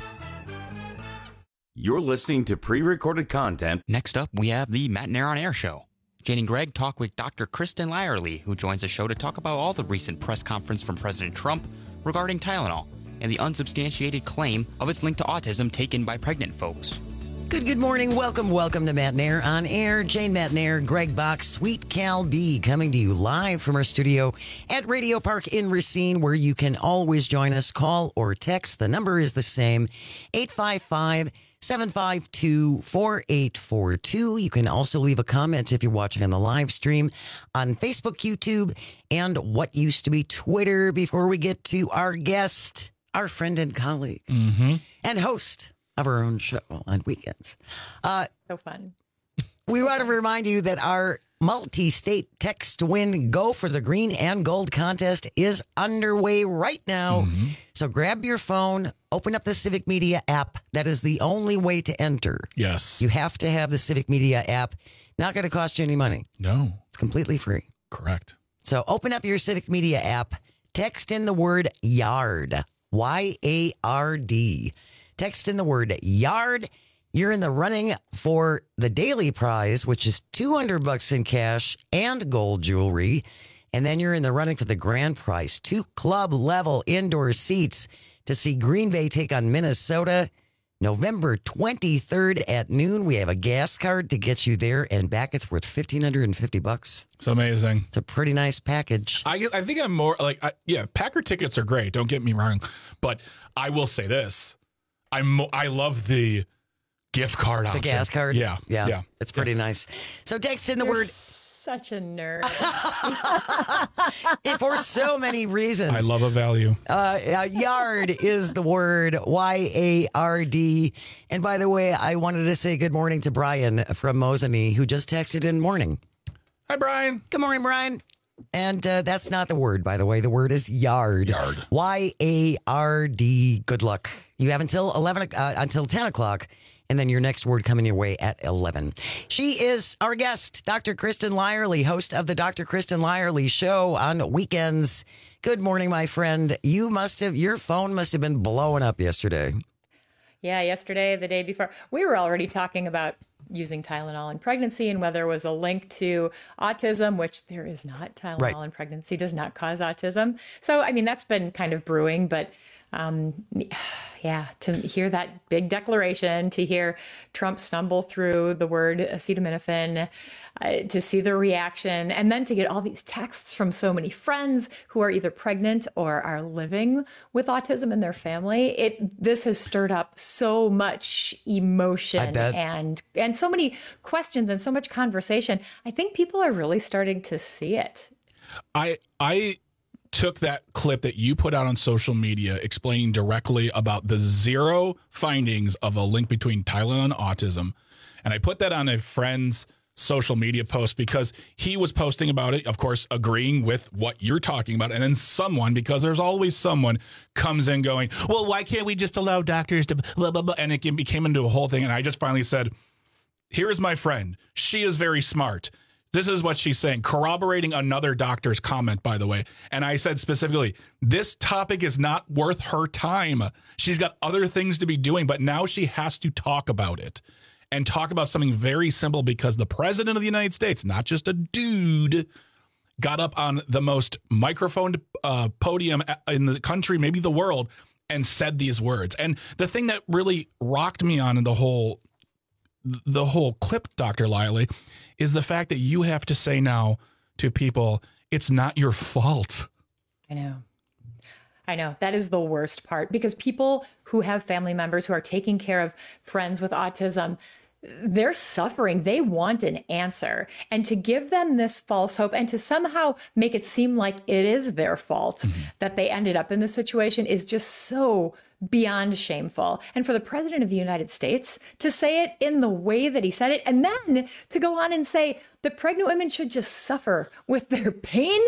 You're listening to pre-recorded content. Next up, we have the Matt and Aaron on Air Show. Jane and Greg talk with Doctor Kristen Lyerly, who joins the show to talk about all the recent press conference from President Trump regarding Tylenol and the unsubstantiated claim of its link to autism taken by pregnant folks. Good, good morning. Welcome, welcome to Matt and Aaron on Air. Jane Matnair, Greg Bach, Sweet Cal B, coming to you live from our studio at Radio Park in Racine, where you can always join us. Call or text. The number is the same, eight five five, seven five two, four eight four two. You can also leave a comment if you're watching on the live stream on Facebook, YouTube, and what used to be Twitter. Before we get to our guest, our friend and colleague, mm-hmm. and host of our own show on weekends. Uh, so fun. We want to remind you that our multi-state text to win Go for the Green and Gold contest is underway right now. Mm-hmm. So grab your phone, open up the Civic Media app. That is the only way to enter. Yes. You have to have the Civic Media app. Not going to cost you any money. No. It's completely free. Correct. So open up your Civic Media app, text in the word YARD, Y A R D. Text in the word YARD. You're in the running for the daily prize, which is two hundred bucks in cash and gold jewelry. And then you're in the running for the grand prize, two club level indoor seats to see Green Bay take on Minnesota November twenty-third at noon. We have a gas card to get you there and back. It's worth fifteen hundred fifty bucks. It's amazing. It's a pretty nice package. I I think I'm more like, I, yeah, Packer tickets are great. Don't get me wrong. But I will say this. I'm, I love the gift card option. The gas card? Yeah. Yeah. Yeah. It's pretty yeah. nice. So text in the You're word. Such a nerd. For so many reasons. I love a value. Uh, uh, yard is the word, Y A R D. And by the way, I wanted to say good morning to Brian from Mosinee, who just texted in morning. Hi, Brian. Good morning, Brian. And uh, that's not the word, by the way. The word is yard. Yard. Y A R D. Good luck. You have until eleven uh, until ten o'clock, and then your next word coming your way at eleven. She is our guest, Doctor Kristen Lyerly, host of the Doctor Kristen Lyerly Show on weekends. Good morning, my friend. You must have your phone must have been blowing up yesterday. Yeah, yesterday, the day before, we were already talking about using Tylenol in pregnancy and whether it was a link to autism, which there is not. Tylenol Right. in pregnancy does not cause autism. So, I mean, that's been kind of brewing, but um, yeah, to hear that big declaration, to hear Trump stumble through the word acetaminophen, uh, to see the reaction, and then to get all these texts from so many friends who are either pregnant or are living with autism in their family. It this has stirred up so much emotion I bet. and and so many questions and so much conversation. I think people are really starting to see it. I I took that clip that you put out on social media explaining directly about the zero findings of a link between Tylenol and autism, and I put that on a friend's social media post because he was posting about it, of course, agreeing with what you're talking about. And then someone, because there's always someone, comes in going, well, why can't we just allow doctors to blah, blah, blah? And it became into a whole thing. And I just finally said, here is my friend. She is very smart. This is what she's saying, corroborating another doctor's comment, by the way. And I said specifically, this topic is not worth her time. She's got other things to be doing, but now she has to talk about it and talk about something very simple because the president of the United States, not just a dude, got up on the most microphoned uh, podium in the country, maybe the world, and said these words. And the thing that really rocked me on in the whole the whole clip, Doctor Liley, is the fact that you have to say now to people, it's not your fault. I know. I know. That is the worst part, because people who have family members who are taking care of friends with autism, they're suffering. They want an answer. And to give them this false hope and to somehow make it seem like it is their fault mm-hmm. that they ended up in this situation is just so beyond shameful. And for the president of the United States to say it in the way that he said it, and then to go on and say that pregnant women should just suffer with their pain.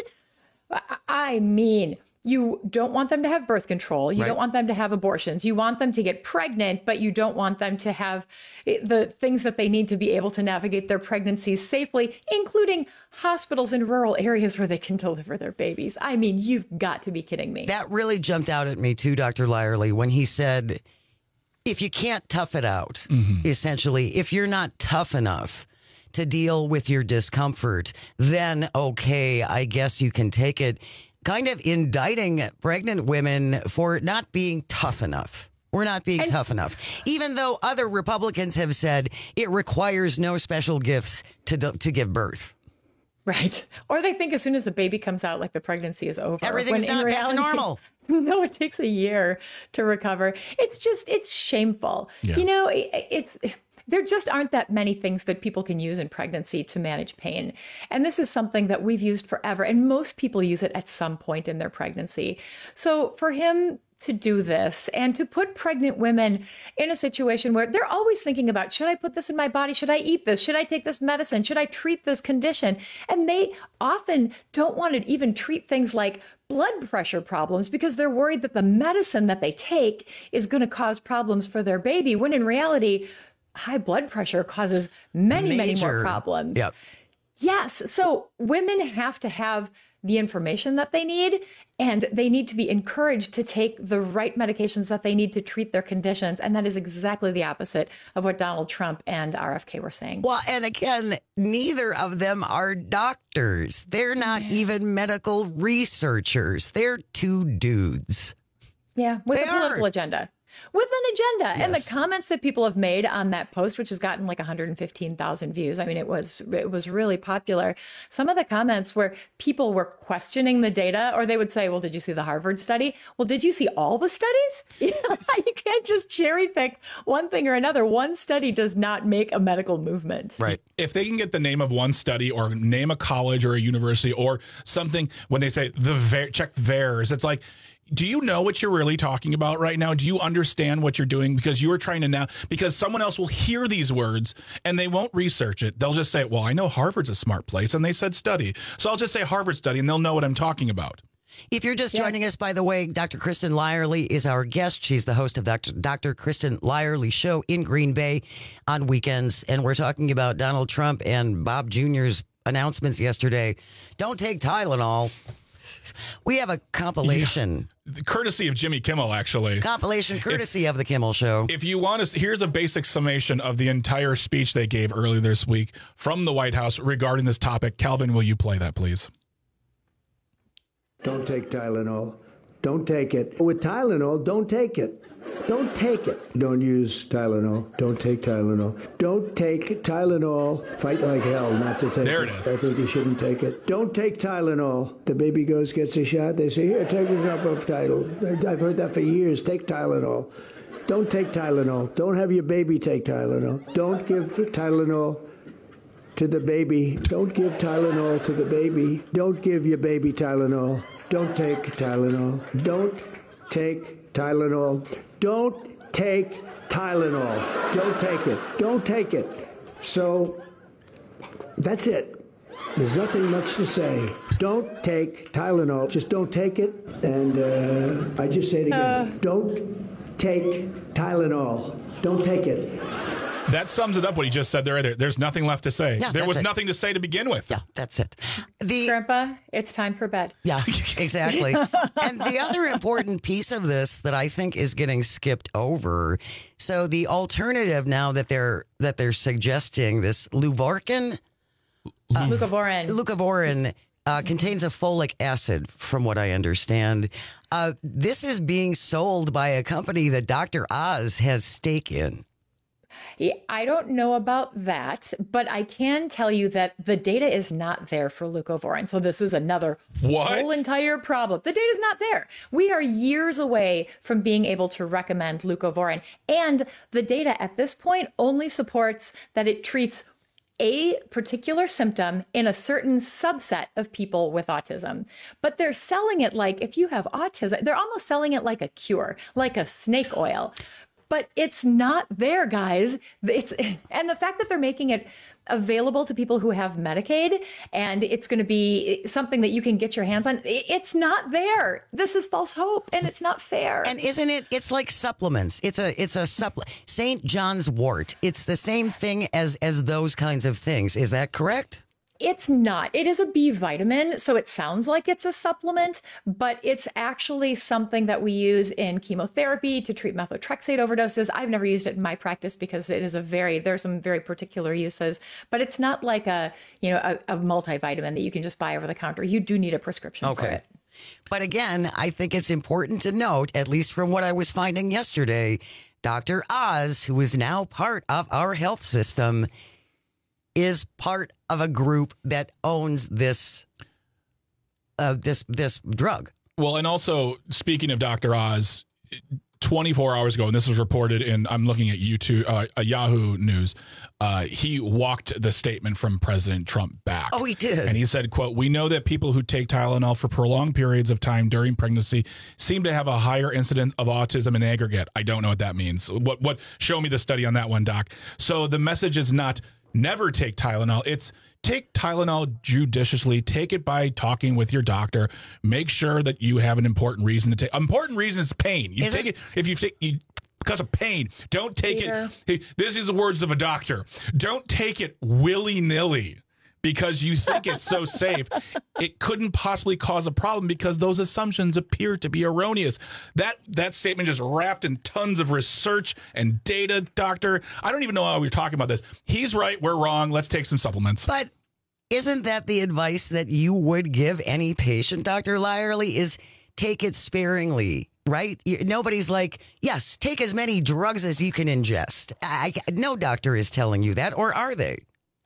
I mean, you don't want them to have birth control. You right. don't want them to have abortions. You want them to get pregnant, but you don't want them to have the things that they need to be able to navigate their pregnancies safely, including hospitals in rural areas where they can deliver their babies. I mean, you've got to be kidding me. That really jumped out at me too, Doctor Lyerly, when he said, if you can't tough it out, mm-hmm. essentially, if you're not tough enough to deal with your discomfort, then okay, I guess you can take it. Kind of indicting pregnant women for not being tough enough. We're not being and, tough enough. Even though other Republicans have said it requires no special gifts to to give birth. Right. Or they think as soon as the baby comes out, like the pregnancy is over. Everything's not back to normal. No, it takes a year to recover. It's just, it's shameful. Yeah. You know, it, it's... There just aren't that many things that people can use in pregnancy to manage pain. And this is something that we've used forever. And most people use it at some point in their pregnancy. So for him to do this and to put pregnant women in a situation where they're always thinking about, should I put this in my body? Should I eat this? Should I take this medicine? Should I treat this condition? And they often don't want to even treat things like blood pressure problems because they're worried that the medicine that they take is going to cause problems for their baby, when in reality, high blood pressure causes many, Major. many more problems. Yep. Yes. So women have to have the information that they need, and they need to be encouraged to take the right medications that they need to treat their conditions. And that is exactly the opposite of what Donald Trump and R F K were saying. Well, and again, neither of them are doctors. They're not yeah. even medical researchers. They're two dudes. Yeah, with they a political are. agenda. With an agenda. Yes. And the comments that people have made on that post, which has gotten like one hundred fifteen thousand views. I mean, it was it was really popular. Some of the comments where people were questioning the data, or they would say, well, did you see the Harvard study? Well, did you see all the studies? You know, you can't just cherry pick one thing or another. One study does not make a medical movement. Right. If they can get the name of one study or name a college or a university or something, when they say the ver- check V A E R S, it's like, do you know what you're really talking about right now? Do you understand what you're doing? Because you are trying to now, because someone else will hear these words and they won't research it. They'll just say, well, I know Harvard's a smart place and they said study. So I'll just say Harvard study and they'll know what I'm talking about. If you're just yes. joining us, by the way, Doctor Kristen Lyerly is our guest. She's the host of Doctor Doctor Kristen Lyerly Show in Green Bay on weekends. And we're talking about Donald Trump and Bob Junior's announcements yesterday. Don't take Tylenol. We have a compilation. Yeah. Courtesy of Jimmy Kimmel, actually. Compilation courtesy if, of the Kimmel Show. If you want to, here's a basic summation of the entire speech they gave earlier this week from the White House regarding this topic. Calvin, will you play that, please? Don't take Tylenol. Don't take it. With Tylenol, don't take it. Don't take it. Don't use Tylenol. Don't take Tylenol. Don't take Tylenol. Fight like hell not to take there it. There it is. I think you shouldn't take it. Don't take Tylenol. The baby goes, gets a shot. They say, here, take a drop of Tylenol. I've heard that for years. Take Tylenol. Don't take Tylenol. Don't have your baby take Tylenol. Don't give Tylenol to the baby. Don't give Tylenol to the baby. Don't give your baby Tylenol. Don't take Tylenol. Don't take Tylenol. Don't take Tylenol. Don't take it. Don't take it. So that's it. There's nothing much to say. Don't take Tylenol. Just don't take it. And uh, I just say it again. Uh. Don't take Tylenol. Don't take it. That sums it up what he just said there. There's nothing left to say. Yeah, there was it. nothing to say to begin with. Yeah, that's it. The Grandpa, it's time for bed. Yeah, exactly. And the other important piece of this that I think is getting skipped over. So the alternative now that they're that they're suggesting, this Luvorin, uh, Leucovorin, Leucovorin uh, contains a folic acid, from what I understand. Uh, this is being sold by a company that Doctor Oz has stake in. I don't know about that, but I can tell you that the data is not there for leucovorin. So this is another what? whole entire problem. The data is not there. We are years away from being able to recommend leucovorin. And the data at this point only supports that it treats a particular symptom in a certain subset of people with autism. But they're selling it like, if you have autism, they're almost selling it like a cure, like a snake oil. But it's not there, guys. It's and the fact that they're making it available to people who have Medicaid and it's going to be something that you can get your hands on, it's not there. This is false hope and it's not fair. And isn't it? It's like supplements. It's a it's a supplement. Saint John's wort. It's the same thing as as those kinds of things. Is that correct? It's not. It is a B vitamin, so it sounds like it's a supplement, but it's actually something that we use in chemotherapy to treat methotrexate overdoses. I've never used it in my practice because it is a very, there's some very particular uses, but it's not like a, you know, a, a multivitamin that you can just buy over the counter. You do need a prescription okay. for it. But again, I think it's important to note, at least from what I was finding yesterday, Doctor Oz, who is now part of our health system, is part of a group that owns this uh, this this drug. Well, and also speaking of Doctor Oz, twenty-four hours ago, and this was reported in, I'm looking at YouTube, uh, uh, Yahoo News, uh, he walked the statement from President Trump back. Oh, he did. And he said, quote, "We know that people who take Tylenol for prolonged periods of time during pregnancy seem to have a higher incidence of autism in aggregate." I don't know what that means. What? What? Show me the study on that one, Doc. So the message is not never take Tylenol. It's take Tylenol judiciously. Take it by talking with your doctor. Make sure that you have an important reason to take. Important reason is pain. You is take it, it if you take you because of pain. Don't take Peter. it. This is the words of a doctor. Don't take it willy nilly because you think it's so safe. It couldn't possibly cause a problem because those assumptions appear to be erroneous. That that statement just wrapped in tons of research and data, doctor. I don't even know how we're talking about this. He's right. We're wrong. Let's take some supplements. But isn't that the advice that you would give any patient, Doctor Lyerly, is take it sparingly, right? You, nobody's like, yes, take as many drugs as you can ingest. I, I, no doctor is telling you that, or are they?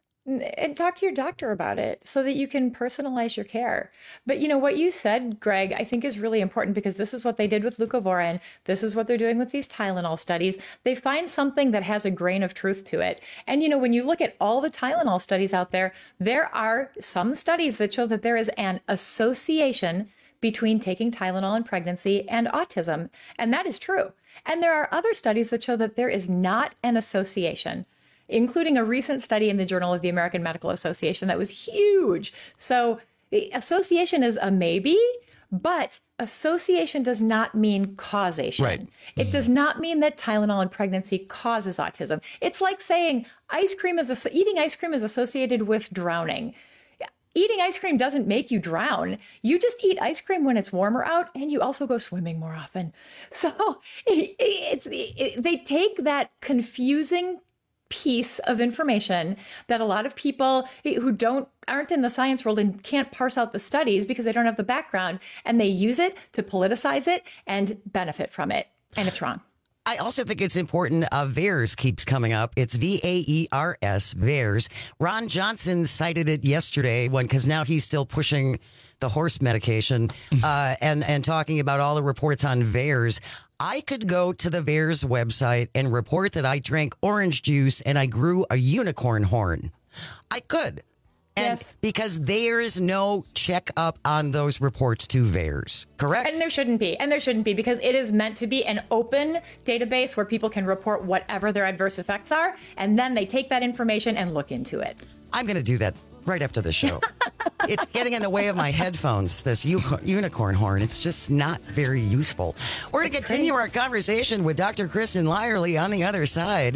And talk to your doctor about it so that you can personalize your care. But you know, what you said, Greg, I think is really important because this is what they did with leucovorin. This is what they're doing with these Tylenol studies. They find something that has a grain of truth to it. And you know, when you look at all the Tylenol studies out there, there are some studies that show that there is an association between taking Tylenol in pregnancy and autism. And that is true. And there are other studies that show that there is not an association, including a recent study in the Journal of the American Medical Association that was huge. So the association is a maybe, but association does not mean causation. Right. It does not mean that Tylenol in pregnancy causes autism. It's like saying ice cream is eating ice cream is associated with drowning. Eating ice cream doesn't make you drown. You just eat ice cream when it's warmer out, and you also go swimming more often. So it, it's it, they take that confusing piece of information that a lot of people who don't aren't in the science world and can't parse out the studies because they don't have the background, and they use it to politicize it and benefit from it. And it's wrong. I also think it's important. Uh, VAERS keeps coming up. It's V A E R S, VAERS. Ron Johnson cited it yesterday when, because now he's still pushing the horse medication uh, and, and talking about all the reports on VAERS. I could go to the VAERS website and report that I drank orange juice and I grew a unicorn horn. I could. And yes. Because there is no checkup on those reports to VAERS, correct? And there shouldn't be. And there shouldn't be because it is meant to be an open database where people can report whatever their adverse effects are. And then they take that information and look into it. I'm going to do that right after the show. It's getting in the way of my headphones, this u- unicorn horn. It's just not very useful. We're going to continue our conversation with Doctor Kristen Lyerly on the other side.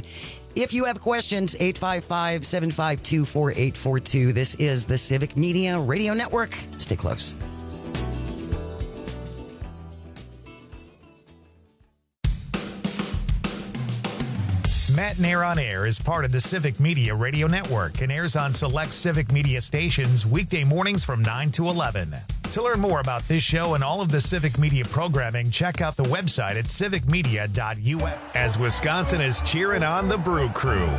If you have questions, eight five five, seven five two, four eight four two. This is the Civic Media Radio Network. Stay close. Matt Nair on Air is part of the Civic Media Radio Network and airs on select Civic Media stations weekday mornings from nine to eleven. To learn more about this show and all of the Civic Media programming, check out the website at civic media dot u s. As Wisconsin is cheering on the Brew Crew.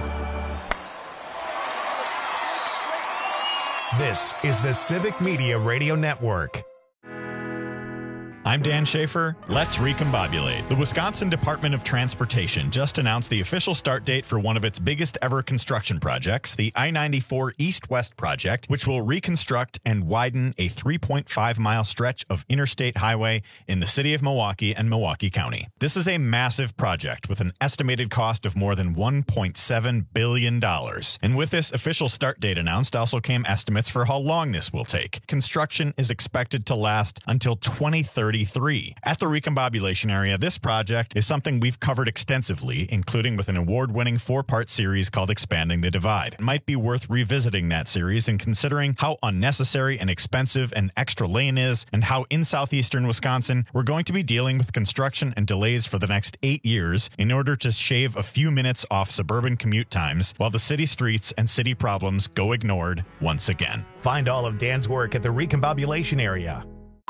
This is the Civic Media Radio Network. I'm Dan Schaefer. Let's recombobulate. The Wisconsin Department of Transportation just announced the official start date for one of its biggest ever construction projects, the I ninety-four East-West project, which will reconstruct and widen a three point five mile stretch of interstate highway in the city of Milwaukee and Milwaukee County. This is a massive project with an estimated cost of more than one point seven billion dollars. And with this official start date announced also came estimates for how long this will take. Construction is expected to last until twenty thirty-three. At the recombobulation area, this project is something we've covered extensively, including with an award-winning four-part series called Expanding the Divide. It might be worth revisiting that series and considering how unnecessary and expensive an extra lane is, and how in southeastern Wisconsin we're going to be dealing with construction and delays for the next eight years in order to shave a few minutes off suburban commute times while the city streets and city problems go ignored once again. Find all of Dan's work at the recombobulation area.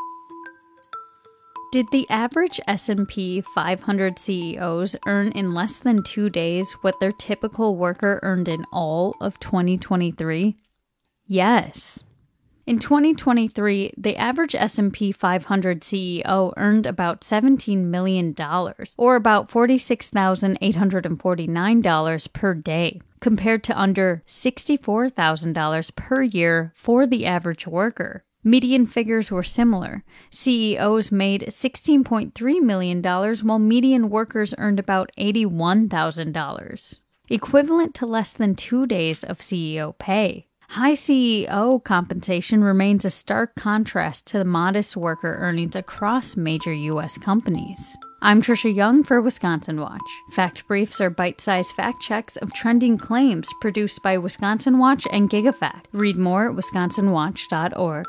Did the average S and P five hundred C E Os earn in less than two days what their typical worker earned in all of twenty twenty-three? Yes. In twenty twenty-three, the average S and P five hundred C E O earned about seventeen million dollars, or about forty-six thousand eight hundred forty-nine dollars per day, compared to under sixty-four thousand dollars per year for the average worker. Median figures were similar. C E Os made sixteen point three million dollars, while median workers earned about eighty-one thousand dollars, equivalent to less than two days of C E O pay. High C E O compensation remains a stark contrast to the modest worker earnings across major U S companies. I'm Trisha Young for Wisconsin Watch. Fact Briefs are bite-sized fact checks of trending claims produced by Wisconsin Watch and GigaFact. Read more at wisconsin watch dot org.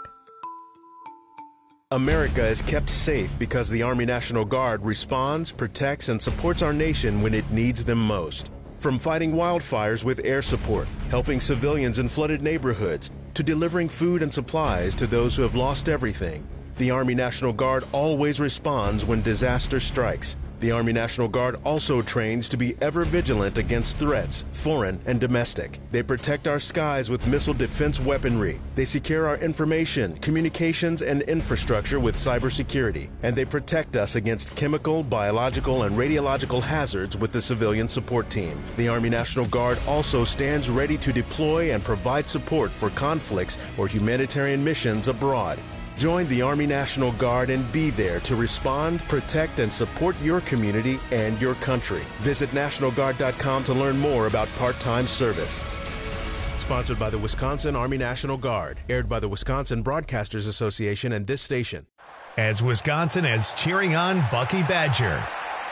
America is kept safe because the Army National Guard responds, protects, and supports our nation when it needs them most. From fighting wildfires with air support, helping civilians in flooded neighborhoods, to delivering food and supplies to those who have lost everything, the Army National Guard always responds when disaster strikes. The Army National Guard also trains to be ever vigilant against threats, foreign and domestic. They protect our skies with missile defense weaponry. They secure our information, communications, and infrastructure with cybersecurity. And they protect us against chemical, biological, and radiological hazards with the civilian support team. The Army National Guard also stands ready to deploy and provide support for conflicts or humanitarian missions abroad. Join the Army National Guard and be there to respond, protect, and support your community and your country. Visit national guard dot com to learn more about part-time service. Sponsored by the Wisconsin Army National Guard. Aired by the Wisconsin Broadcasters Association and this station. As Wisconsin is cheering on Bucky Badger.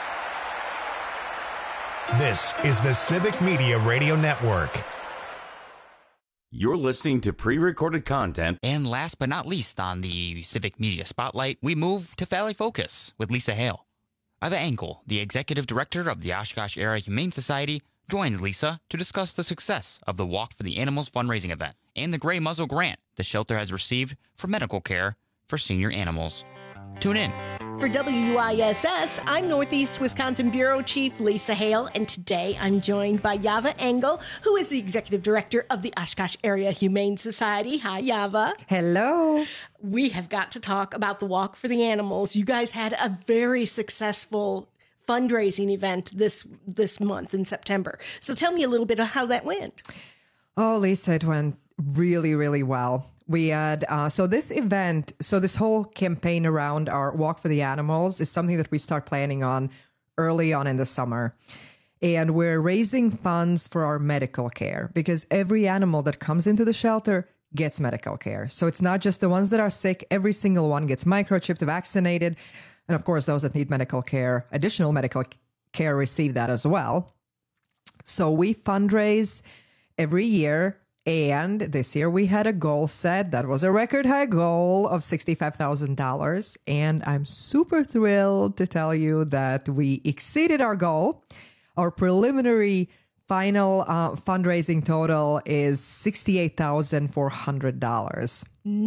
This is the Civic Media Radio Network. You're listening to pre-recorded content. And last but not least on the Civic Media Spotlight, we move to Valley Focus with Lisa Hale. Ava Engel, the executive director of the Oshkosh Area Humane Society, joins Lisa to discuss the success of the Walk for the Animals fundraising event and the Gray Muzzle grant the shelter has received for medical care for senior animals. Tune in. For W I S S, I'm Northeast Wisconsin Bureau Chief Lisa Hale, and today I'm joined by Yava Engel, who is the Executive Director of the Oshkosh Area Humane Society. Hi, Yava. Hello. We have got to talk about the Walk for the Animals. You guys had a very successful fundraising event this this month in September. So tell me a little bit of how that went. Oh, Lisa, it went really, really well. We had, uh, so this event, so this whole campaign around our Walk for the Animals is something that we start planning on early on in the summer. And we're raising funds for our medical care because every animal that comes into the shelter gets medical care. So it's not just the ones that are sick. Every single one gets microchipped, vaccinated. And of course, those that need medical care, additional medical care, receive that as well. So we fundraise every year. And this year we had a goal set that was a record high goal of sixty-five thousand dollars. And I'm super thrilled to tell you that we exceeded our goal. Our preliminary final uh, fundraising total is sixty-eight thousand four hundred dollars.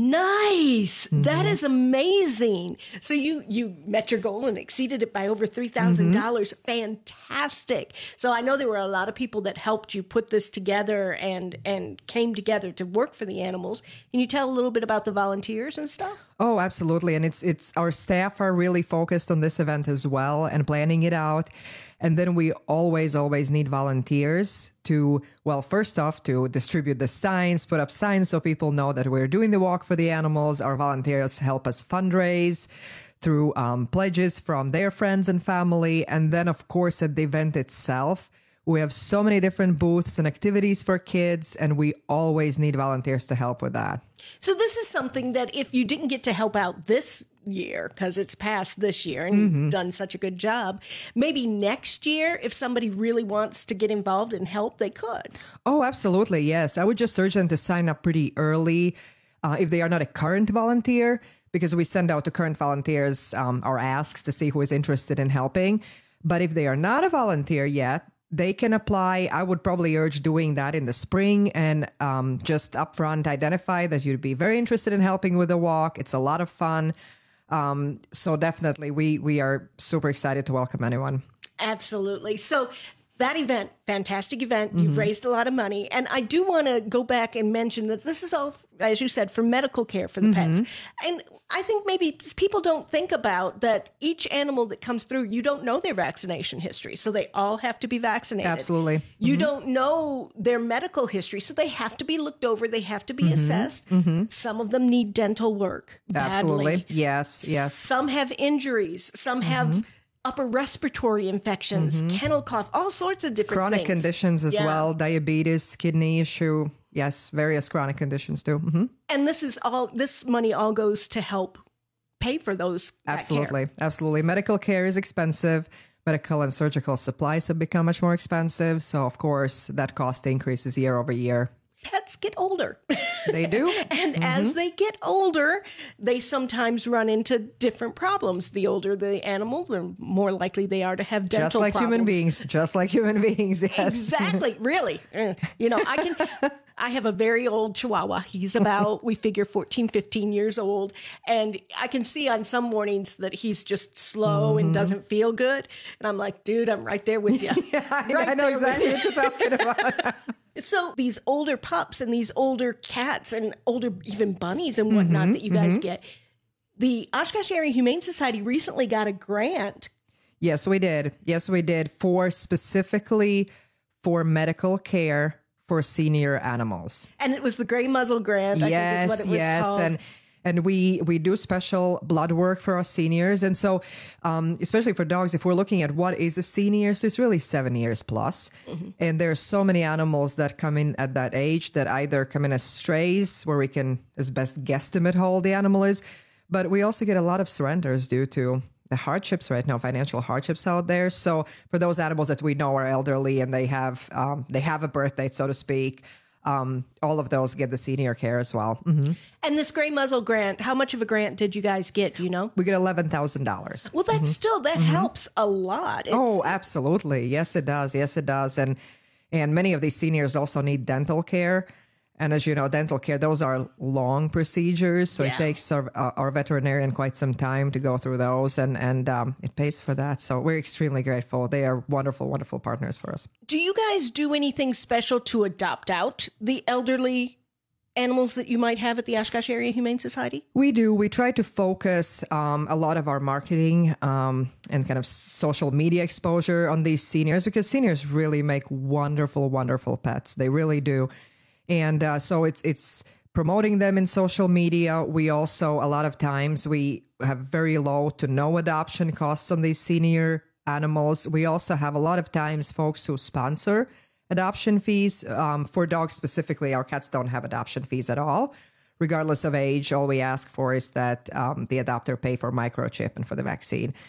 Nice. Mm-hmm. That is amazing. So you you met your goal and exceeded it by over three thousand dollars. Mm-hmm. Fantastic. So I know there were a lot of people that helped you put this together and and came together to work for the animals. Can you tell a little bit about the volunteers and stuff? Oh, absolutely. And it's it's our staff are really focused on this event as well and planning it out. And then we always, always need volunteers to, well, first off, to distribute the signs, put up signs so people know that we're doing the walk for the animals. Our volunteers help us fundraise through um, pledges from their friends and family. And then, of course, at the event itself, we have so many different booths and activities for kids, and we always need volunteers to help with that. So this is something that if you didn't get to help out this year, because it's past this year and Mm-hmm. you've done such a good job, maybe next year, if somebody really wants to get involved and help, they could. Oh, absolutely. Yes. I would just urge them to sign up pretty early uh, if they are not a current volunteer, because we send out to current volunteers um, our asks to see who is interested in helping. But if they are not a volunteer yet, they can apply. I would probably urge doing that in the spring and um, just upfront identify that you'd be very interested in helping with the walk. It's a lot of fun. Um, so definitely we we are super excited to welcome anyone. Absolutely. So that event, fantastic event. You've Mhm. raised a lot of money. And I do want to go back and mention that this is all, as you said, for medical care for the Mhm. pets. And I think maybe people don't think about that each animal that comes through, you don't know their vaccination history. So they all have to be vaccinated. Absolutely. You Mhm. don't know their medical history. So they have to be looked over. They have to be Mhm. assessed. Mhm. Some of them need dental work badly. Absolutely. Yes. Yes. Some have injuries. Some have upper respiratory infections, Mhm. kennel cough, all sorts of different Chronic things. conditions as Yeah. well, diabetes, kidney issue. Yes, various chronic conditions too. Mhm. And this is all, this money all goes to help pay for those. that care. Absolutely. Absolutely. Medical care is expensive. Medical and surgical supplies have become much more expensive. So, of course, that cost increases year over year. Pets get older. They do. And as they get older, they sometimes run into different problems. The older the animal, the more likely they are to have dental Just like human problems. beings. Just like human beings. Yes. Exactly. Really. Uh, You know, I can, I have a very old Chihuahua. He's about, we figure fourteen, fifteen years old. And I can see on some mornings that he's just slow and Mhm. doesn't feel good. And I'm like, dude, I'm right there with you. yeah, I, Right I know there with exactly you. what you're talking about. So these older pups and these older cats and older even bunnies and whatnot Mhm, that you guys mhm. get, the Oshkosh Area Humane Society recently got a grant. Yes, we did. Yes, we did for specifically for medical care for senior animals. And it was the Gray Muzzle Grant, I yes, think is what it was yes, called. and and we we do special blood work for our seniors, and so um, especially for dogs, if we're looking at what is a senior, so it's really seven years plus, and there's so many animals that come in at that age that either come in as strays, where we can as best guesstimate how old the animal is, but we also get a lot of surrenders due to the hardships right now, financial hardships out there. So for those animals that we know are elderly and they have um, they have a birth date, so to speak, um, all of those get the senior care as well. Mhm. And this Gray Muzzle Grant, how much of a grant did you guys get? Do you know? We get eleven thousand dollars. Well, that's still, that helps a lot. It's, Oh, absolutely. Yes, it does. Yes, it does. And and many of these seniors also need dental care. And as you know, dental care, those are long procedures. So Yeah. it takes our, uh, our veterinarian quite some time to go through those. And, and um, it pays for that. So we're extremely grateful. They are wonderful, wonderful partners for us. Do you guys do anything special to adopt out the elderly animals that you might have at the Oshkosh Area Humane Society? We do. We try to focus um, a lot of our marketing um, and kind of social media exposure on these seniors, because seniors really make wonderful, wonderful pets. They really do. And uh, so it's it's promoting them in social media. We also, a lot of times, we have very low to no adoption costs on these senior animals. We also have a lot of times folks who sponsor adoption fees. Um, for dogs specifically, our cats don't have adoption fees at all. Regardless of age, all we ask for is that um, the adopter pay for microchip and for the vaccine.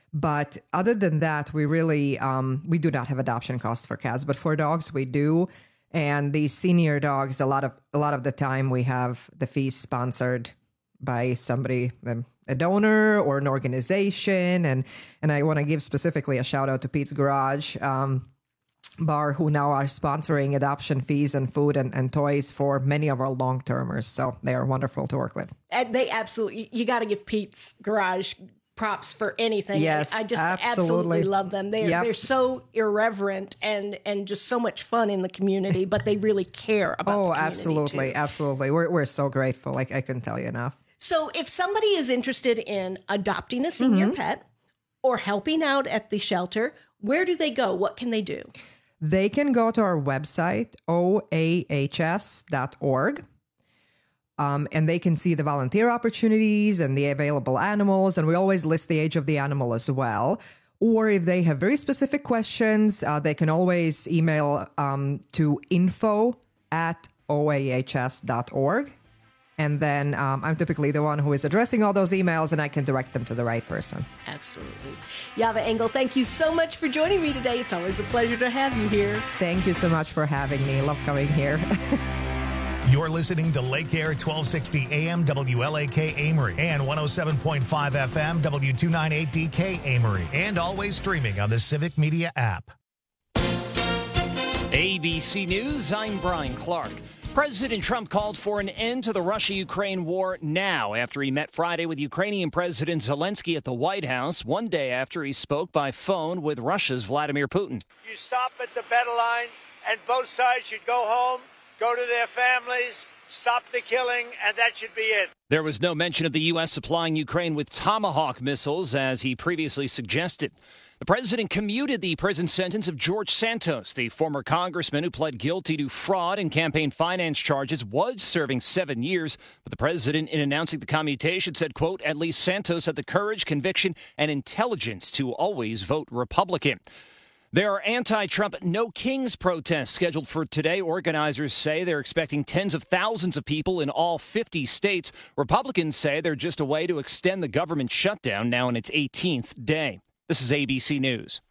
But other than that, we really, um, we do not have adoption costs for cats, but for dogs we do. And these senior dogs, a lot of, a lot of the time we have the fees sponsored by somebody, um, a donor or an organization. And, and I want to give specifically a shout out to Pete's Garage, um, bar, who now are sponsoring adoption fees and food and, and toys for many of our long-termers. So they are wonderful to work with. And they absolutely, you got to give Pete's Garage props for anything. Yes, I, I just absolutely. absolutely love them. They're, Yep. they're so irreverent and, and just so much fun in the community, but they really care about Oh, the community absolutely. too. Absolutely. We're, we're so grateful. Like, I couldn't tell you enough. So if somebody is interested in adopting a senior Mhm. pet or helping out at the shelter, where do they go? What can they do? They can go to our website, O A H S dot org. Um, and they can see the volunteer opportunities and the available animals. And we always list the age of the animal as well. Or if they have very specific questions, uh, they can always email um, to info at O A H S dot org. And then um, I'm typically the one who is addressing all those emails, and I can direct them to the right person. Absolutely. Yava Engel, thank you so much for joining me today. It's always a pleasure to have you here. Thank you so much for having me. Love coming here. You're listening to Lake Air twelve sixty A M W L A K Amory and one oh seven point five F M W two ninety-eight D K Amory, and always streaming on the Civic Media app. A B C News, I'm Brian Clark. President Trump called for an end to the Russia-Ukraine war now after he met Friday with Ukrainian President Zelensky at the White House, one day after he spoke by phone with Russia's Vladimir Putin. You stop at the battle line, and both sides should go home, go to their families, stop the killing, and that should be it. There was no mention of the U S supplying Ukraine with Tomahawk missiles, as he previously suggested. The president commuted the prison sentence of George Santos, the former congressman who pled guilty to fraud and campaign finance charges, was serving seven years. But the president, in announcing the commutation, said, quote, at least Santos had the courage, conviction, and intelligence to always vote Republican. There are anti-Trump No Kings protests scheduled for today. Organizers say they're expecting tens of thousands of people in all fifty states. Republicans say they're just a way to extend the government shutdown now in its eighteenth day. This is A B C News.